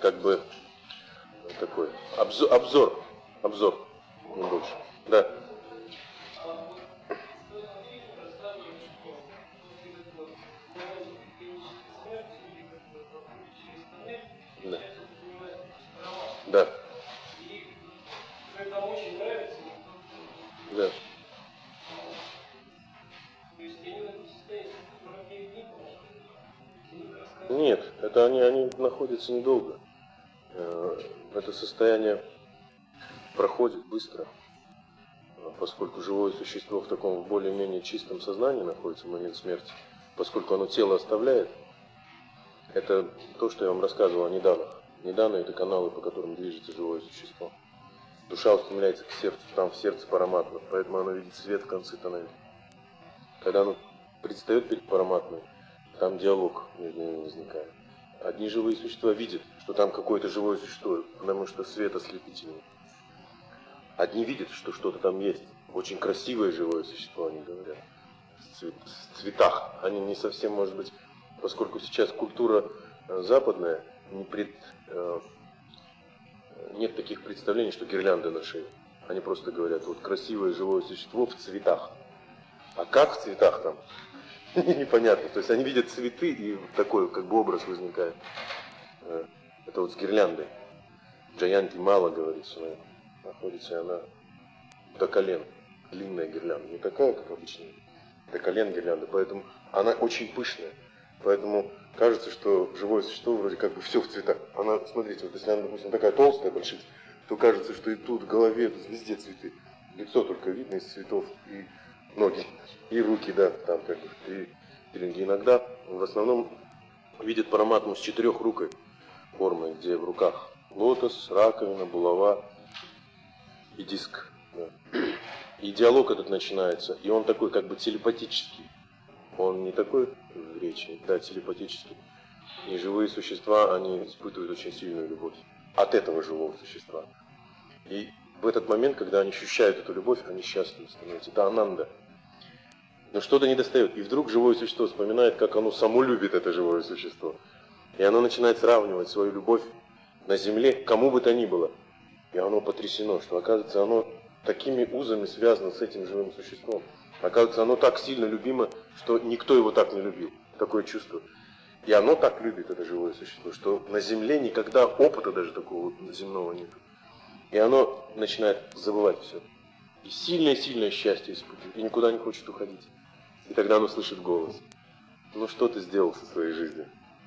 как бы такой обзор, не больше. Да. Да. Да. Да. Нет, это они находятся недолго. Это состояние проходит быстро, поскольку живое существо в таком более-менее чистом сознании находится в момент смерти, поскольку оно тело оставляет. Это то, что я вам рассказывал о ниданах. Ниданы – это каналы, по которым движется живое существо. Душа устремляется к сердцу, там в сердце параматма, поэтому оно видит свет в конце тоннеля. Когда оно предстает перед параматмой, там диалог между ними возникает. Одни живые существа видят, что там какое-то живое существо, потому что свет ослепительный. Одни видят, что что-то там есть. Очень красивое живое существо, они говорят. В цветах. Они не совсем, может быть, поскольку сейчас культура западная, нет таких представлений, что гирлянды на шее. Они просто говорят, вот красивое живое существо в цветах. А как в цветах там? Непонятно. То есть они видят цветы, и такой как бы образ возникает. Это вот с гирляндой. Джаянти Мала говорит, что находится она до колен. Длинная гирлянда. Не такая, как обычная. До колен гирлянда. Поэтому она очень пышная. Поэтому кажется, что живое существо вроде как бы все в цветах. Она, смотрите, вот если она, допустим, такая толстая, большая, то кажется, что и тут в голове, тут везде цветы. Лицо только видно из цветов, и ноги, и руки, да, там как бы, и ринги. Иногда, в основном, видят параматму с четырехрукой формой, где в руках лотос, раковина, булава и диск. Да. И диалог этот начинается, и он такой как бы телепатический. Он не такой в речи, да, телепатический. И живые существа, они испытывают очень сильную любовь от этого живого существа. И в этот момент, когда они ощущают эту любовь, они счастливы становятся. Это ананда. Но что-то недостает. И вдруг живое существо вспоминает, как оно само любит это живое существо. И оно начинает сравнивать свою любовь на земле к кому бы то ни было. И оно потрясено, что, оказывается, оно такими узами связано с этим живым существом. Оказывается, оно так сильно любимо, что никто его так не любил. Такое чувство. И оно так любит, это живое существо, что на земле никогда опыта даже такого земного нет. И оно начинает забывать все. И сильное-сильное счастье испытывает. И никуда не хочет уходить. И тогда оно слышит голос. Ну что ты сделал со своей жизнью?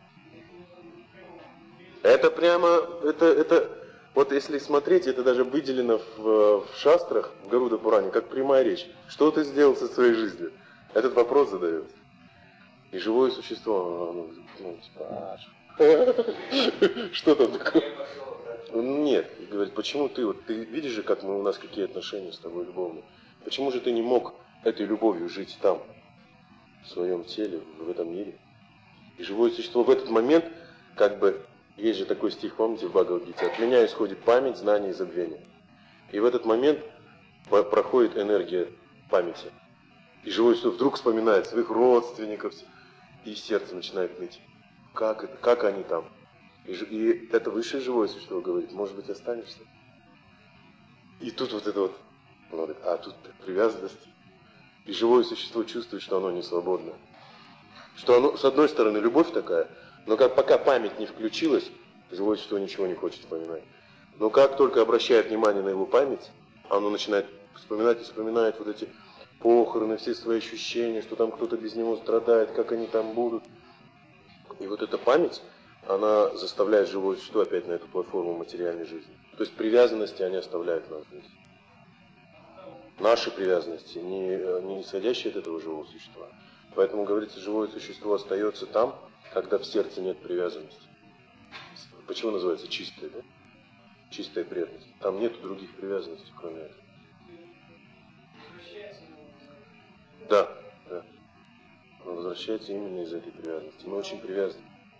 Это прямо, вот если смотреть, это даже выделено в шастрах, в Гаруда Пуране, как прямая речь. Что ты сделал со своей жизнью? Этот вопрос задается. И живое существо, оно спрашивает. Что там такое? Нет, говорит, почему ты видишь же, как у нас какие отношения с тобой любовные. Почему же ты не мог этой любовью жить там, в своем теле, в этом мире? И живое существо в этот момент, как бы, есть же такой стих, помните, в Бхагавад-гите, от меня исходит память, знание и забвение. И в этот момент проходит энергия памяти. И живое существо вдруг вспоминает своих родственников, и сердце начинает ныть. Как это, как они там? И это высшее живое существо говорит, может быть, останешься? И тут вот это вот, оно говорит, а тут привязанность. И живое существо чувствует, что оно не свободно. Что оно, с одной стороны, любовь такая, но пока память не включилась, живое существо ничего не хочет вспоминать. Но как только обращает внимание на его память, оно начинает вспоминать и вспоминает вот эти похороны, все свои ощущения, что там кто-то без него страдает, как они там будут. И вот эта память, она заставляет живое существо опять на эту платформу материальной жизни. То есть привязанности они оставляют нас здесь. Наши привязанности, не исходящие от этого живого существа. Поэтому, говорится, живое существо остается там, когда в сердце нет привязанности. Почему называется чистое, да? Чистая преданность. Там нет других привязанностей, кроме этого. Да, да. Он возвращается именно из этой привязанности. Мы очень привязаны.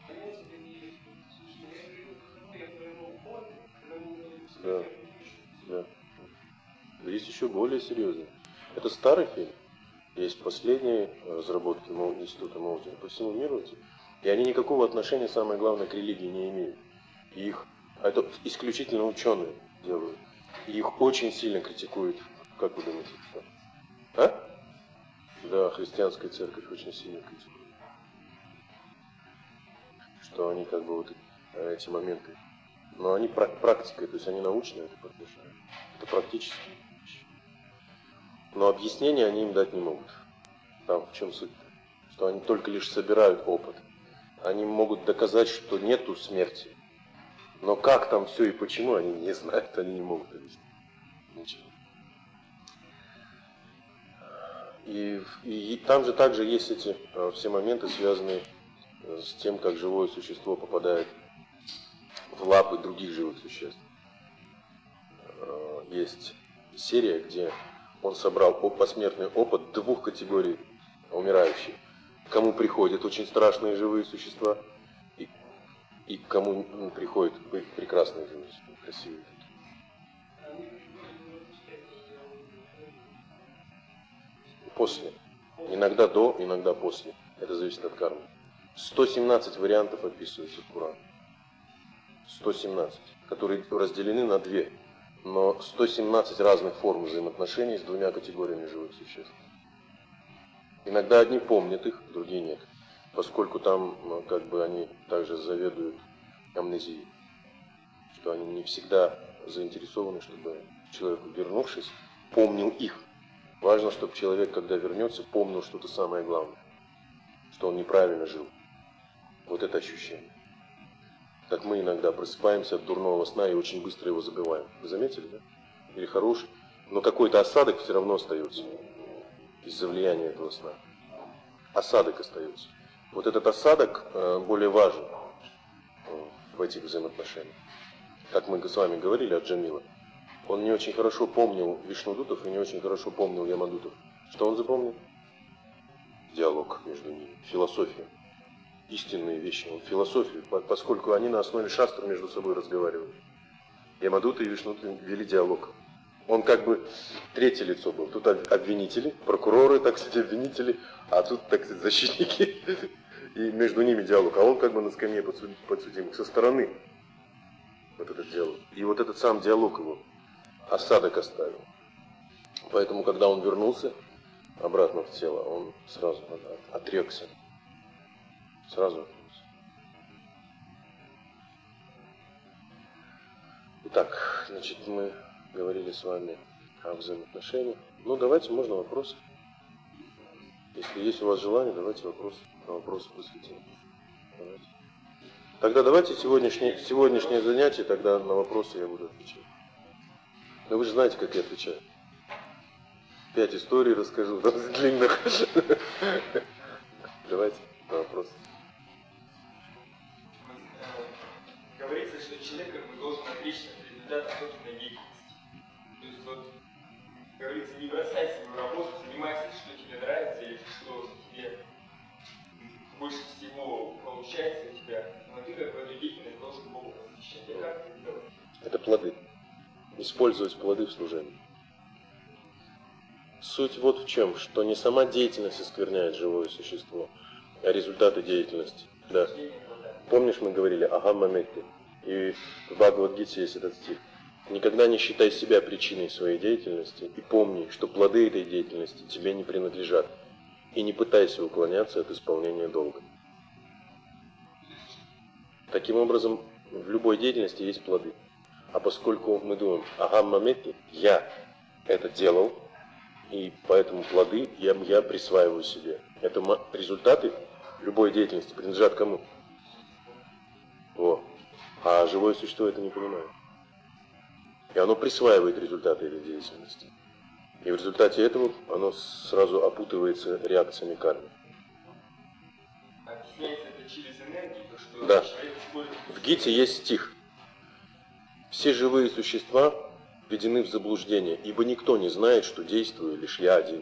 Да, да. Есть еще более серьезные. Это старый фильм. Есть последние разработки института Моутина по всему миру. И они никакого отношения, самое главное, к религии не имеют. Это исключительно ученые делают. И их очень сильно критикуют. Как вы думаете, что? А? Да, христианская церковь очень сильно критикует. Что они как бы вот эти моменты. Но они практикой, то есть они научно это поддерживают. Это практически. Но объяснения они им дать не могут. Там в чем суть? Что они только лишь собирают опыт. Они могут доказать, что нету смерти. Но как там все и почему, они не знают, они не могут объяснить. Ничего. И там же также есть эти все моменты, связанные с тем, как живое существо попадает в лапы других живых существ. Есть серия, где он собрал посмертный опыт 2 категорий умирающих. Кому приходят очень страшные живые существа, и кому приходят прекрасные живые существа, красивые. После. Иногда до, иногда после. Это зависит от кармы. 117 вариантов описывается в Коране. 117, которые разделены на 2. Но 117 разных форм взаимоотношений с 2 категориями живых существ. Иногда одни помнят их, другие нет. Поскольку там как бы они также заведуют амнезией. Что они не всегда заинтересованы, чтобы человек, вернувшись, помнил их. Важно, чтобы человек, когда вернется, помнил что-то самое главное. Что он неправильно жил. Вот это ощущение. Как мы иногда просыпаемся от дурного сна и очень быстро его забываем. Вы заметили, да? Или хороший, но какой-то осадок все равно остается из-за влияния этого сна. Осадок остается. Вот этот осадок более важен в этих взаимоотношениях. Как мы с вами говорили от Джамила, он не очень хорошо помнил Вишнудутов и не очень хорошо помнил Ямадутов. Что он запомнил? Диалог между ними, философию. Истинные вещи, философию, поскольку они на основе шастры между собой разговаривали. Ямадуты и Вишнудуты вели диалог. Он как бы третье лицо был. Тут обвинители, прокуроры, так сказать, обвинители, а тут, так сказать, защитники. И между ними диалог. А он как бы на скамье подсудимых со стороны. Вот этот диалог. И вот этот сам диалог его осадок оставил. Поэтому, когда он вернулся обратно в тело, он сразу отрекся. Сразу отрекся. Итак, значит, мы говорили с вами о взаимоотношениях. Ну, давайте, можно вопросы. Если есть у вас желание, давайте на вопросы посвятим. Давайте. Тогда давайте сегодняшнее занятие, тогда на вопросы я буду отвечать. Но вы же знаете, как я отвечаю. 5 историй расскажу, там, длинных. Давайте на вопросы. Говорится, что человек как бы должен отречься от результата собственной деятельности. То есть вот, говорится, не бросай свою работу, занимайся, что тебе нравится, или что тебе больше всего получается у тебя, но ты как бы эту деятельность должен Богу посвящать. И как это делать? Это плоды. Использовать плоды в служении. Суть вот в чем, что не сама деятельность оскверняет живое существо, а результаты деятельности. Да. Помнишь, мы говорили «Агамма метти», и в Бхагавад-гите есть этот стих. Никогда не считай себя причиной своей деятельности и помни, что плоды этой деятельности тебе не принадлежат, и не пытайся уклоняться от исполнения долга. Таким образом, в любой деятельности есть плоды. А поскольку мы думаем «Агамма метти», я это делал, и поэтому плоды я присваиваю себе. Это результаты любой деятельности принадлежат кому? А живое существо это не понимает. И оно присваивает результаты этой деятельности. И в результате этого оно сразу опутывается реакциями кармы. Объясняется это через энергию, то что да. Человек использует... В Гите есть стих. Все живые существа введены в заблуждение, ибо никто не знает, что действую лишь я один.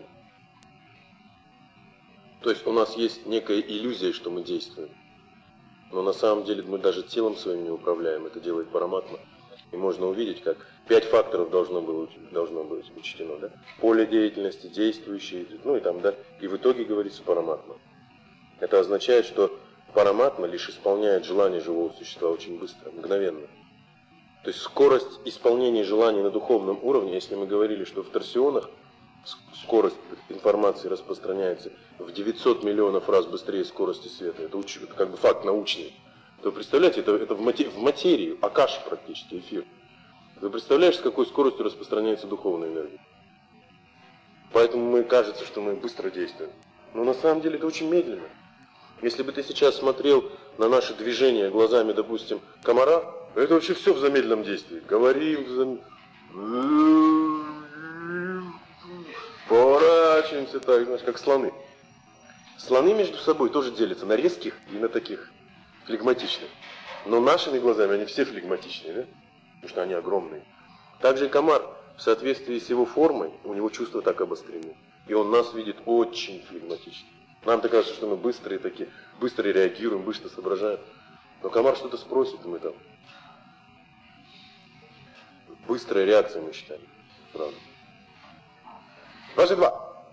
То есть у нас есть некая иллюзия, что мы действуем. Но на самом деле мы даже телом своим не управляем, это делает Параматма. И можно увидеть, как 5 факторов должно быть учтено. Да? Поле деятельности, действующие, ну и там, да. И в итоге говорится Параматма. Это означает, что параматма лишь исполняет желание живого существа очень быстро, мгновенно. То есть скорость исполнения желаний на духовном уровне, если мы говорили, что в торсионах скорость информации распространяется в 900 миллионов раз быстрее скорости света, это как бы факт научный, то вы представляете, это в материи, акаши практически, эфир. Вы представляете, с какой скоростью распространяется духовная энергия? Поэтому мне кажется, что мы быстро действуем. Но на самом деле это очень медленно. Если бы ты сейчас смотрел на наши движения глазами, допустим, комара, это вообще все в замедленном действии. Говорим, поворачиваемся так, знаешь, как слоны. Слоны между собой тоже делятся на резких и на таких флегматичных. Но нашими глазами они все флегматичные, да? Потому что они огромные. Также и комар, в соответствии с его формой, у него чувства так обострены. И он нас видит очень флегматично. Нам-то кажется, что мы быстрые такие, быстро реагируем, быстро соображаем. Но комар что-то спросит, и мы там... Быстрая реакция, мы считаем. Правда. Раз и два.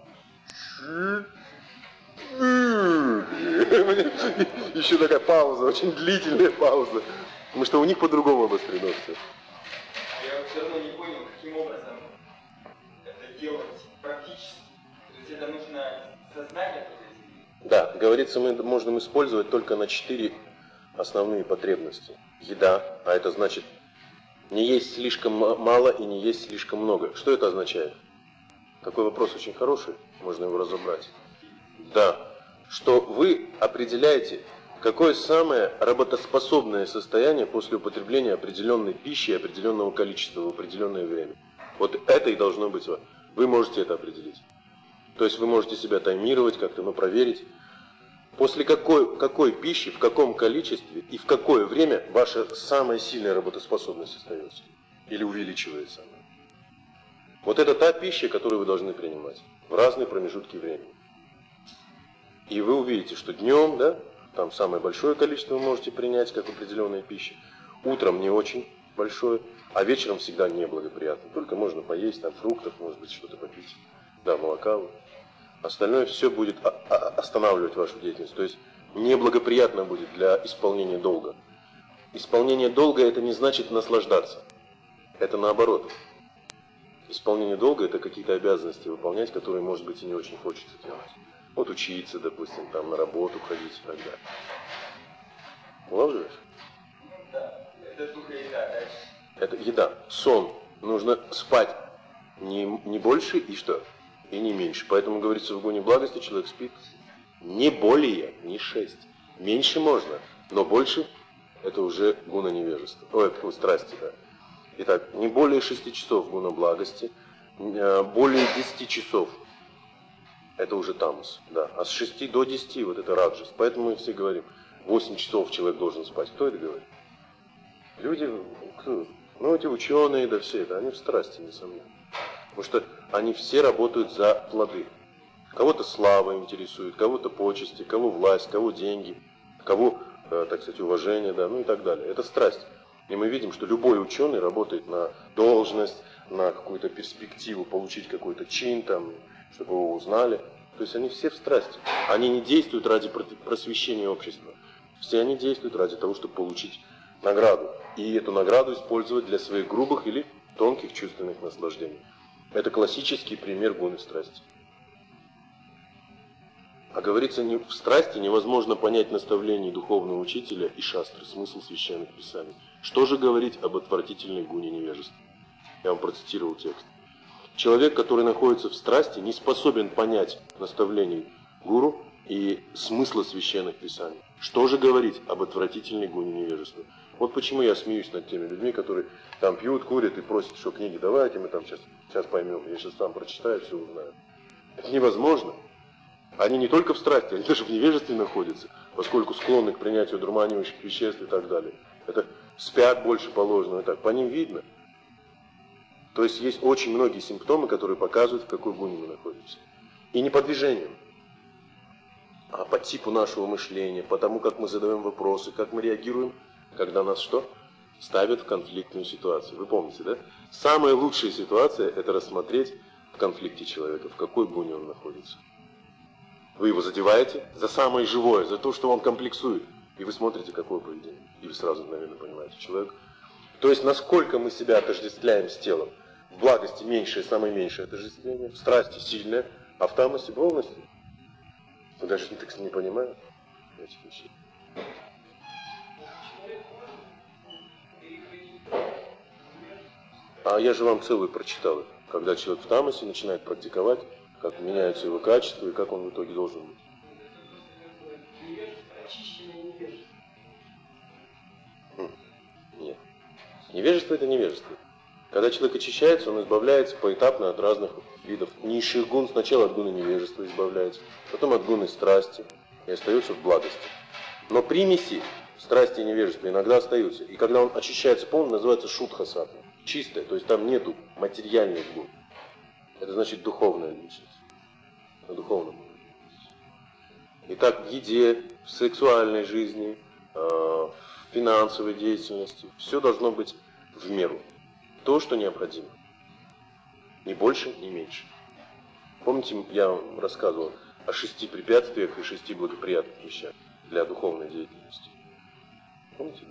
Еще такая пауза, очень длительная пауза. Потому что у них по-другому обострено все. Я все равно не понял, каким образом это делать практически. То есть это нужно сознание подойти? Да, говорится, мы можем использовать только на 4 основные потребности. Еда, а это значит не есть слишком мало и не есть слишком много. Что это означает? Такой вопрос очень хороший, можно его разобрать. Да, что вы определяете, какое самое работоспособное состояние после употребления определенной пищи, определенного количества в определенное время. Вот это и должно быть. Вы можете это определить. То есть вы можете себя таймировать как-то, но проверить, после какой пищи, в каком количестве и в какое время ваша самая сильная работоспособность остается или увеличивается. Вот это та пища, которую вы должны принимать в разные промежутки времени. И вы увидите, что днем, да, там самое большое количество вы можете принять, как определенная пища. Утром не очень большое, а вечером всегда неблагоприятно. Только можно поесть, там фруктов, может быть, что-то попить. Да, молока. Остальное все будет останавливать вашу деятельность. То есть неблагоприятно будет для исполнения долга. Исполнение долга это не значит наслаждаться. Это наоборот. Исполнение долга это какие-то обязанности выполнять, которые, может быть, и не очень хочется делать. Вот учиться, допустим, там на работу ходить и так далее. Улавливаешь? Да, это только еда, дальше. Это еда. Сон. Нужно спать не больше и что? И не меньше. Поэтому говорится, в гуне благости человек спит не более, не 6. Меньше можно, но больше это уже гуна невежества. Ой, страсти, да. Итак, не более 6 часов гуна благости, более 10 часов это уже тамас, да. А с 6 до 10 вот это раджас. Поэтому мы все говорим, 8 часов человек должен спать. Кто это говорит? Люди, ну эти ученые, да все это, они в страсти, несомненно. Потому что они все работают за плоды. Кого-то слава интересует, кого-то почести, кого власть, кого деньги, кого, так сказать, уважение, да, ну и так далее. Это страсть. И мы видим, что любой ученый работает на должность, на какую-то перспективу, получить какой-то чин, там, чтобы его узнали. То есть они все в страсти. Они не действуют ради просвещения общества. Все они действуют ради того, чтобы получить награду. И эту награду использовать для своих грубых или тонких чувственных наслаждений. Это классический пример гуны страсти. А говорится, в страсти невозможно понять наставлений духовного учителя и шастры, смысл священных писаний. Что же говорить об отвратительной гуне невежества? Я вам процитировал текст. Человек, который находится в страсти, не способен понять наставлений гуру и смысла священных писаний. Что же говорить об отвратительной гуне невежества? Вот почему я смеюсь над теми людьми, которые там пьют, курят и просят, что книги давайте, мы там сейчас поймем, я сейчас сам прочитаю, все узнаю. Это невозможно. Они не только в страсти, они даже в невежестве находятся, поскольку склонны к принятию дурманивающих веществ и так далее. Это спят больше положенного и так. По ним видно. То есть есть очень многие симптомы, которые показывают, в какой гуне мы находимся. И не по движениям, а по типу нашего мышления, по тому, как мы задаем вопросы, как мы реагируем, когда нас что? Ставят в конфликтную ситуацию. Вы помните, да? Самая лучшая ситуация – это рассмотреть в конфликте человека, в какой гуне он находится. Вы его задеваете за самое живое, за то, что он комплексует. И вы смотрите, какое поведение. И вы сразу, наверное, понимаете, человек. То есть, насколько мы себя отождествляем с телом. В благости меньшее, самое меньшее отождествление. В страсти сильное, а в тамосе полностью. Мы даже так не понимаем этих вещей. А я же вам целую прочитал. Когда человек в тамосе начинает практиковать, как меняются его качества и как он в итоге должен быть. Нет. Невежество — это невежество. Когда человек очищается, он избавляется поэтапно от разных видов низших гун. Сначала от гуны невежества избавляется, потом от гуны страсти и остается в благости. Но примеси страсти и невежества иногда остаются. И когда он очищается полностью, называется шудха-сатва. Чистое, то есть там нету материальных гун. Это значит духовная личность. На духовном уровне. Итак, в еде, в сексуальной жизни, в финансовой деятельности, все должно быть в меру. То, что необходимо. Ни больше, ни меньше. Помните, я вам рассказывал о 6 препятствиях и 6 благоприятных вещах для духовной деятельности. Помните?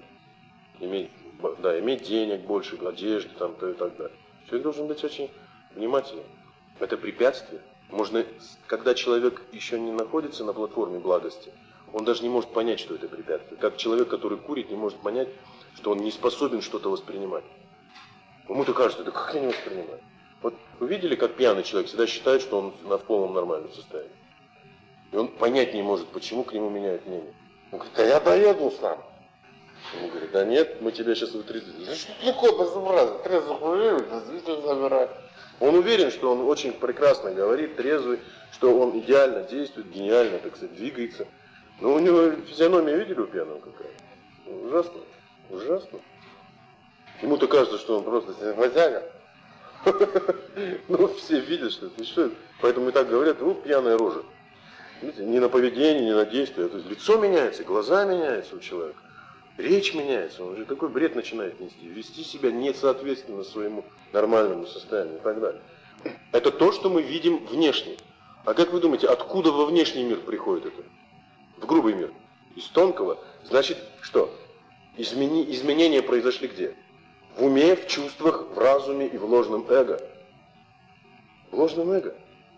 Иметь денег больше, одежды там, то и так далее. Человек должен быть очень внимательным. Это препятствие. Можно, когда человек еще не находится на платформе благости, он даже не может понять, что это препятствие. Как человек, который курит, не может понять, что он не способен что-то воспринимать. Ему-то кажется, да как я не воспринимаю? Вот вы видели, как пьяный человек всегда считает, что он в полном нормальном состоянии. И он понять не может, почему к нему меняют мнение. Он говорит, да я доеду сам. Ему говорит, да нет, мы тебя сейчас вытрезвим. Да что такое безобразие? Трезвых людей действительно забирать. Он уверен, что он очень прекрасно говорит, трезвый, что он идеально действует, гениально, так сказать, двигается. Но у него физиономия, видели, у пьяного какая? Ужасно, ужасно. Ему-то кажется, что он просто возяга. Ну, все видят, что это. Что это? Поэтому и так говорят, вот пьяная рожа. Видите, ни на поведение, ни на действие. То есть лицо меняется, глаза меняются у человека. Речь меняется, он уже такой бред начинает нести. Вести себя несоответственно своему нормальному состоянию и так далее. Это то, что мы видим внешне. А как вы думаете, откуда во внешний мир приходит это? В грубый мир. Из тонкого. Значит, что? Изменения произошли где? В уме, в чувствах, в разуме и в ложном эго. В ложном эго.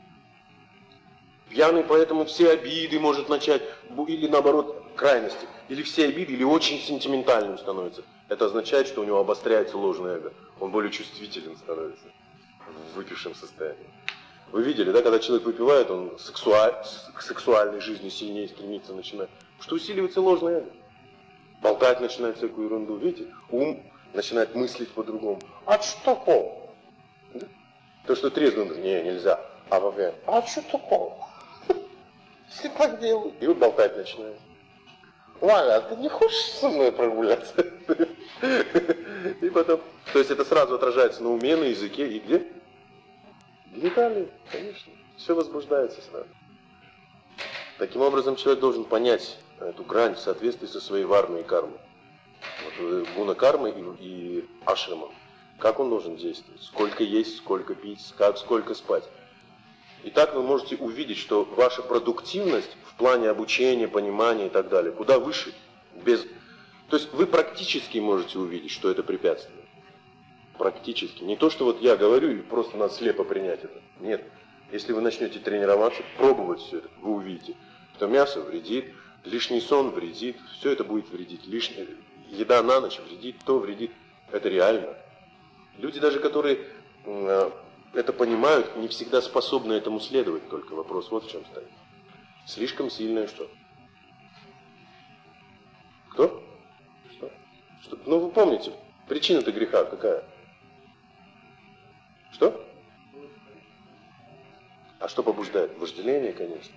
Пьяный поэтому все обиды может начать, или наоборот, крайности. Или все обиды, или очень сентиментальным становится. Это означает, что у него обостряется ложное эго. Он более чувствителен становится в выпившем состоянии. Вы видели, да, когда человек выпивает, он к сексуальной жизни сильнее стремится начинать. Что усиливается ложное эго. Болтать начинает всякую ерунду. Видите, ум начинает мыслить по-другому. А что такого? Да? То, что трезвый, не, нельзя. А вообще, а что такого? Все так делают. И вот болтать начинает. Валя, а ты не хочешь со мной прогуляться? И потом, то есть это сразу отражается на уме, на языке и где? Гениталии, конечно. Все возбуждается сразу. Таким образом, человек должен понять эту грань в соответствии со своей варной и кармой. Вот, гуна кармы и ашрама. Как он должен действовать? Сколько есть, сколько пить, сколько спать. И так вы можете увидеть, что ваша продуктивность в плане обучения, понимания и так далее, куда выше. То есть вы практически можете увидеть, что это препятствие. Практически. Не то, что вот я говорю и просто надо слепо принять это. Нет. Если вы начнете тренироваться, пробовать все это, вы увидите, что мясо вредит, лишний сон вредит, все это будет вредить. Лишняя еда на ночь вредит, то вредит. Это реально. Люди даже, которые это понимают, не всегда способны этому следовать, только вопрос вот в чем стоит. Слишком сильное что? Кто? Что? Ну вы помните, причина-то греха какая? Что? А что побуждает? Вожделение, конечно.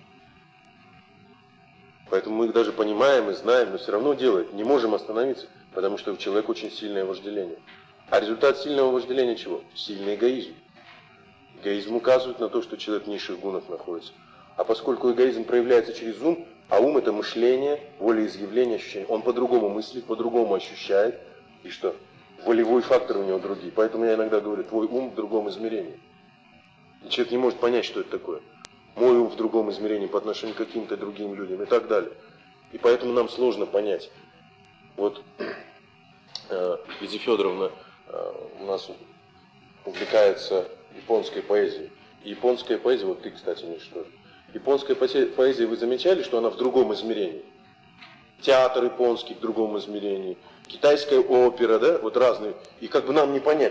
Поэтому мы их даже понимаем и знаем, но все равно делать не можем остановиться, потому что у человека очень сильное вожделение. А результат сильного вожделения чего? Сильный эгоизм. Эгоизм указывает на то, что человек в низших гунах находится. А поскольку эгоизм проявляется через ум, а ум это мышление, волеизъявление, ощущение, он по-другому мыслит, по-другому ощущает. И что? Волевой фактор у него другие. Поэтому я иногда говорю, твой ум в другом измерении. И человек не может понять, что это такое. мой ум в другом измерении по отношению к каким-то другим людям и так далее. И поэтому нам сложно понять. Вот Лидия Федоровна у нас увлекается японской поэзией. И японская поэзия, вот ты, кстати, Миш, тоже. Японская поэзия, вы замечали, что она в другом измерении? Театр японский в другом измерении, китайская опера, да, вот разные. И как бы нам не понять.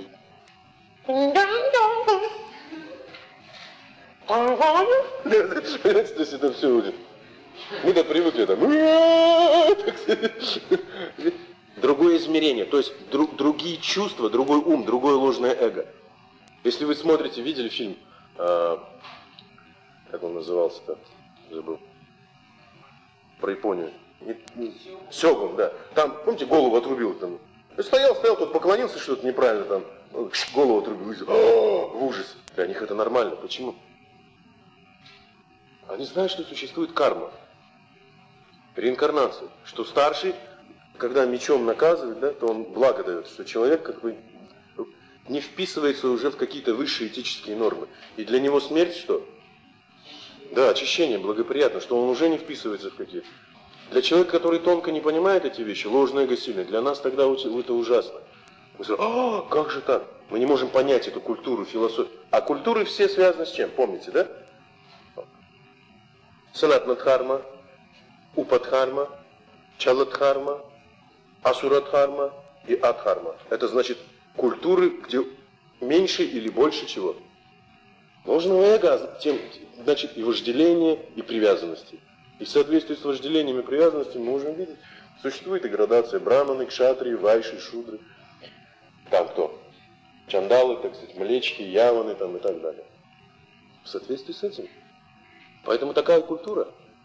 Понимаете, то есть это все будет. Мы-то привыкли там. Другое измерение, то есть другие чувства, другой ум, другое ложное эго. Если вы смотрите, видели фильм, как он назывался-то, забыл, про Японию. Сёгун, да. Там, помните, голову отрубил там. Стоял, тот поклонился, что-то неправильно там, голову отрубил. В ужас. Для них это нормально. Почему? Они знают, что существует карма. Реинкарнация. Что старший, когда мечом наказывает, да, то он благо дает, что человек как бы не вписывается уже в какие-то высшие этические нормы. И для него смерть что? Да, очищение благоприятно, что он уже не вписывается в какие-то. Для человека, который тонко не понимает эти вещи, ложное эго сильное, для нас тогда это ужасно. Мы скажем, как же так? Мы не можем понять эту культуру, философию. А культуры все связаны с чем? Помните, да? Санатна-дхарма, Упадхарма, Чаладхарма, Асурадхарма и Адхарма. Это значит культуры, где меньше или больше чего? Ложного эго, значит и вожделение, и привязанности. И в соответствии с вожделением и привязанностью мы можем видеть, существует и градация браманы, кшатрии, вайши, шудры. Там кто? Чандалы, так сказать, млечки, яваны там и так далее. В соответствии с этим. Поэтому такая культура.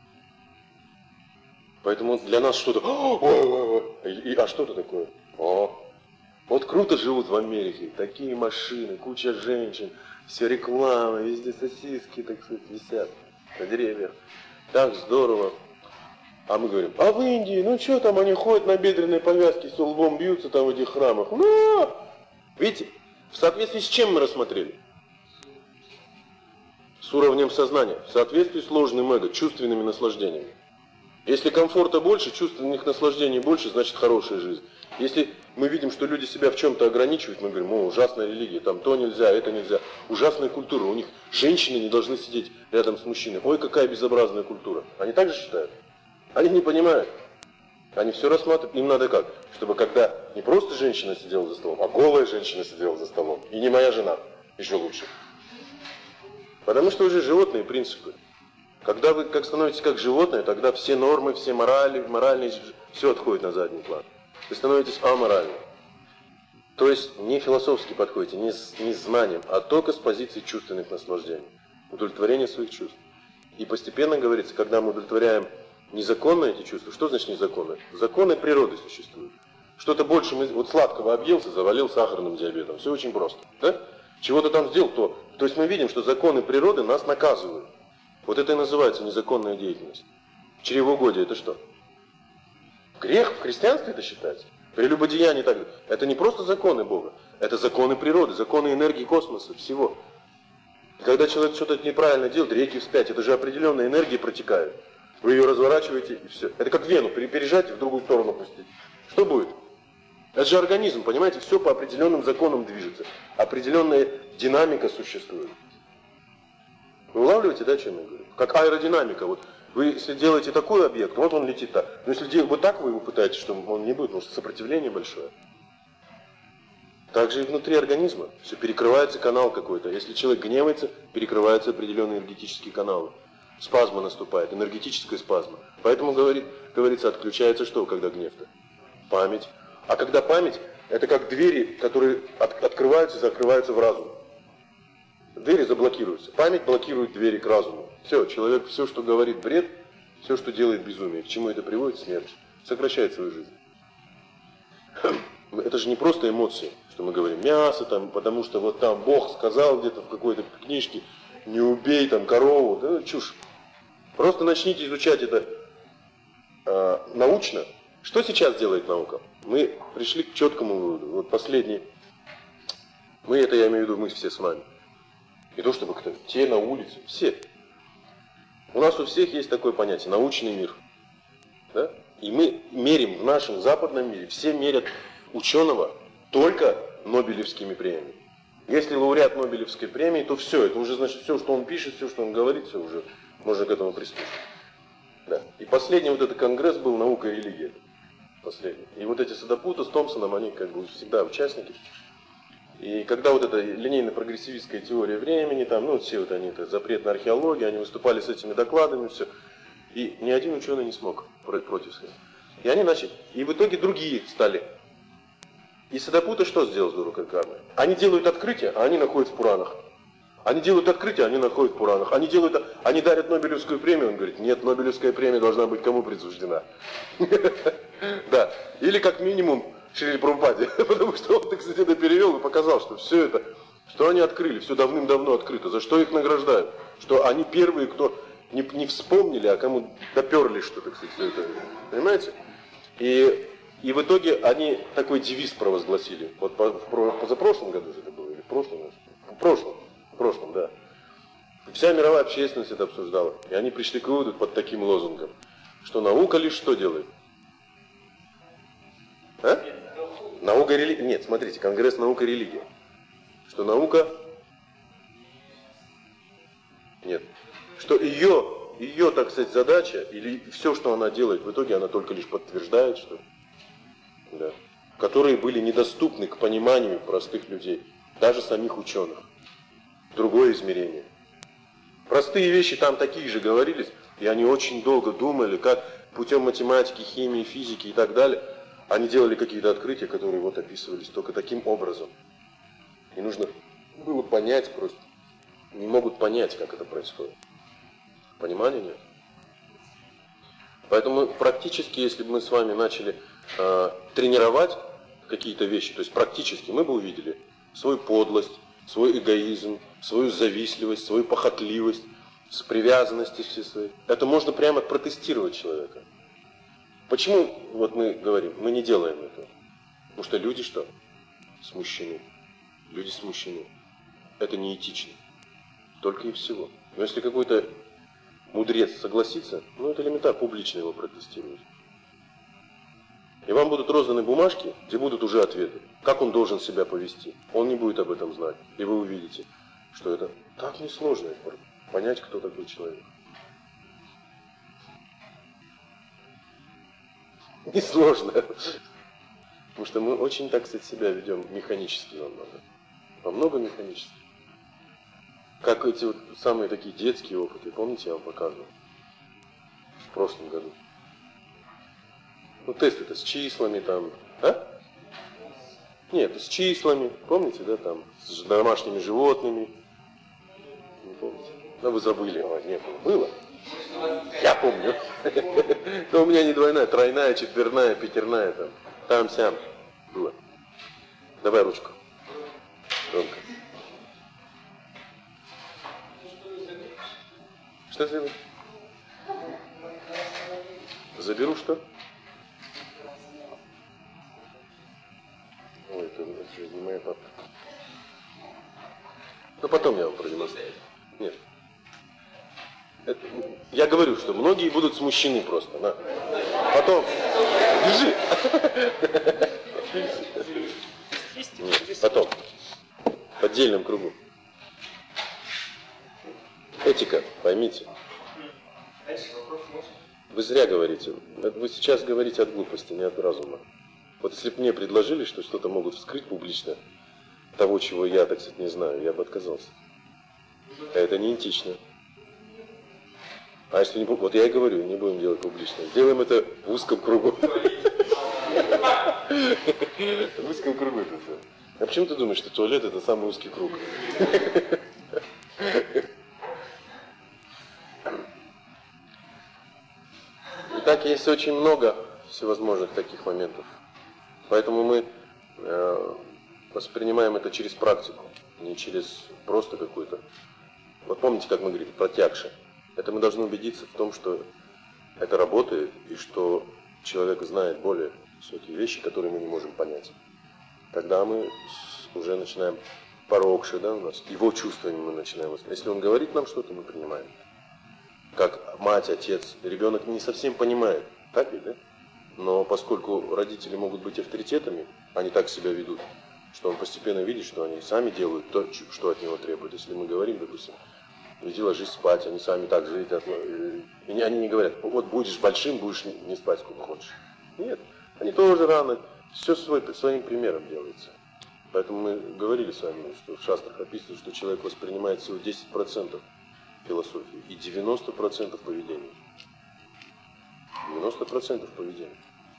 Поэтому для нас что-то, а что-то такое? Вот круто живут в Америке, такие машины, куча женщин, все реклама, везде сосиски, так сказать, висят на деревьях. Так здорово. А мы говорим, а в Индии, ну что там, они ходят на бедренной повязке, с лбом бьются там в этих храмах. Видите, в соответствии с чем мы рассмотрели? С уровнем сознания, в соответствии с ложным эго, чувственными наслаждениями. Если комфорта больше, чувственных наслаждений больше, значит хорошая жизнь. Если мы видим, что люди себя в чем-то ограничивают, мы говорим, ужасная религия, там то нельзя, это нельзя. Ужасная культура, у них женщины не должны сидеть рядом с мужчиной. Ой, какая безобразная культура. Они так же считают? Они не понимают. Они все рассматривают, им надо как? Чтобы когда не просто женщина сидела за столом, а голая женщина сидела за столом. И не моя жена, еще лучше. Потому что уже животные принципы. Когда вы как становитесь как животное, тогда все нормы, все моральные, все отходит на задний план. Вы становитесь аморальным. То есть не философски подходите, не с знанием, а только с позиции чувственных наслаждений. Удовлетворение своих чувств. И постепенно, говорится, когда мы удовлетворяем незаконно эти чувства, что значит незаконно? Законы природы существуют. Что-то больше, вот сладкого объелся, завалил сахарным диабетом. Все очень просто. Да? Чего-то там сделал, то есть мы видим, что законы природы нас наказывают. Вот это и называется незаконная деятельность. Чревоугодие это что? Грех в христианстве это считается? Прелюбодеяние так. Это не просто законы Бога, это законы природы, законы энергии космоса, всего. И когда человек что-то неправильно делает, реки вспять, это же определенная энергия протекает. Вы ее разворачиваете и все. Это как вену, пережать и в другую сторону пустить. Что будет? Это же организм, понимаете, все по определенным законам движется. Определенная динамика существует. Вы улавливаете, да, о чем я говорю? Как аэродинамика. Вот вы, если делаете такой объект, вот он летит так. Но если вот так вы его пытаетесь, что он не будет, потому что сопротивление большое. Также и внутри организма. Все перекрывается канал какой-то. Если человек гневается, перекрываются определенные энергетические каналы. Спазма наступает, энергетическая спазма. Поэтому, говорится, отключается что, когда гнев-то? Память. А когда память, это как двери, которые открываются и закрываются в разум. Двери заблокируются. Память блокирует двери к разуму. Все, человек все, что говорит бред, все, что делает безумие. К чему это приводит? Смерть. Сокращает свою жизнь. Это же не просто эмоции, что мы говорим мясо, там, потому что вот там Бог сказал где-то в какой-то книжке, не убей там корову. Да, чушь. Просто начните изучать это научно. Что сейчас делает наука? Мы пришли к четкому выводу. Вот последний. Я имею в виду, мы все с вами. Не то чтобы кто-то, те на улице, все. У нас у всех есть такое понятие – научный мир. Да? И мы мерим в нашем западном мире, все мерят ученого только Нобелевскими премиями. Если лауреат Нобелевской премии, то все, это уже значит все, что он пишет, все, что он говорит, все уже можно к этому приступить. Да. И последний вот этот конгресс был «Наука и религия». Последний. И вот эти Садапута с Томпсоном, они как бы всегда участники. И когда вот эта линейно-прогрессивистская теория времени, там, ну, все вот они, это запрет на археологию, они выступали с этими докладами, все. И ни один ученый не смог против сказать. И они начали. И в итоге другие стали. И Садапута что сделал с Гуру-Кармой? Они делают открытие, а они находят в Пуранах. Они делают открытие, они находят в Пуранах. Они дарят Нобелевскую премию, он говорит, нет, Нобелевская премия должна быть кому присуждена? Да. Или как минимум Шриле Прабхупаде, потому что он, кстати, это перевел и показал, что все это, что они открыли, все давным-давно открыто. За что их награждают? Что они первые, кто не вспомнили, а кому доперли что-то, кстати, все это. Понимаете? И в итоге они такой девиз провозгласили. Вот позапрошлом году же это было, или в прошлом? В прошлом, да. И вся мировая общественность это обсуждала. И они пришли к выводу под таким лозунгом, что наука лишь что делает? А? Наука и религия. Нет, смотрите, Конгресс «Наука и религия». Что наука... Нет. Что ее, так сказать, задача, или все, что она делает, в итоге она только лишь подтверждает, что... Да. Которые были недоступны к пониманию простых людей, даже самих ученых. Другое измерение. Простые вещи там такие же говорились, и они очень долго думали, как путем математики, химии, физики и так далее, они делали какие-то открытия, которые вот описывались только таким образом. И нужно было понять просто. Не могут понять, как это происходит. Понимания нет. Поэтому практически, если бы мы с вами начали тренировать какие-то вещи, то есть практически мы бы увидели свою подлость, свой эгоизм, свою завистливость, свою похотливость, привязанности все свои. Это можно прямо протестировать человека. Почему, вот мы говорим, мы не делаем этого? Потому что люди что? Смущены. Люди смущены. Это неэтично. Только и всего. Но если какой-то мудрец согласится, ну это элементарно, публично его протестировать. И вам будут розданы бумажки, где будут уже ответы. Как он должен себя повести. Он не будет об этом знать. И вы увидите, что это так несложно понять, кто такой человек. Несложно. Потому что мы очень, так сказать, себя ведем механически намного. Намного механически. Как эти вот самые такие детские опыты. Помните, я вам показывал? В прошлом году. Ну, тесты-то с числами там. А? Нет, с числами. Помните, да, там, с домашними животными. Не помните? Да вы забыли. А, не было. Было? Я помню. Но у меня не двойная, тройная, четверная, пятерная там. Там-сям. Было. Давай ручку. Громко. Что сделать? Заберу что? Ой, это не моя папка. Ну потом я вам продемонстрирую. Нет. Это, я говорю, что многие будут смущены просто. На. Потом. Держи. Нет, потом. В отдельном кругу. Этика, поймите. Вы зря говорите. Вы сейчас говорите от глупости, не от разума. Вот если бы мне предложили, что что-то могут вскрыть публично, того, чего я, так сказать, не знаю, я бы отказался. А это не этично. А если не... Вот я и говорю, не будем делать публично. Сделаем это в узком кругу. В узком кругу это все. А почему ты думаешь, что туалет это самый узкий круг? Итак, есть очень много всевозможных таких моментов. Поэтому мы воспринимаем это через практику, не через просто какую-то... Вот помните, как мы говорили, протягши. Это мы должны убедиться в том, что это работает, и что человек знает более высокие вещи, которые мы не можем понять. Тогда мы уже начинаем порокши, да, у нас, его чувствами мы начинаем воспринимать. Если он говорит нам что-то, мы принимаем. как мать, отец, ребенок не совсем понимает. Так ведь, да? Но поскольку родители могут быть авторитетами, они так себя ведут, что он постепенно видит, что они сами делают то, что от него требуют. Если мы говорим, допустим, иди ложись спать, они сами так же едят. И они не говорят, вот будешь большим, будешь не спать сколько хочешь. Нет, они тоже рано, все своим примером делается. Поэтому мы говорили с вами, что в шастрах описано, что человек воспринимает всего 10% философии и 90% поведения. 90% поведения.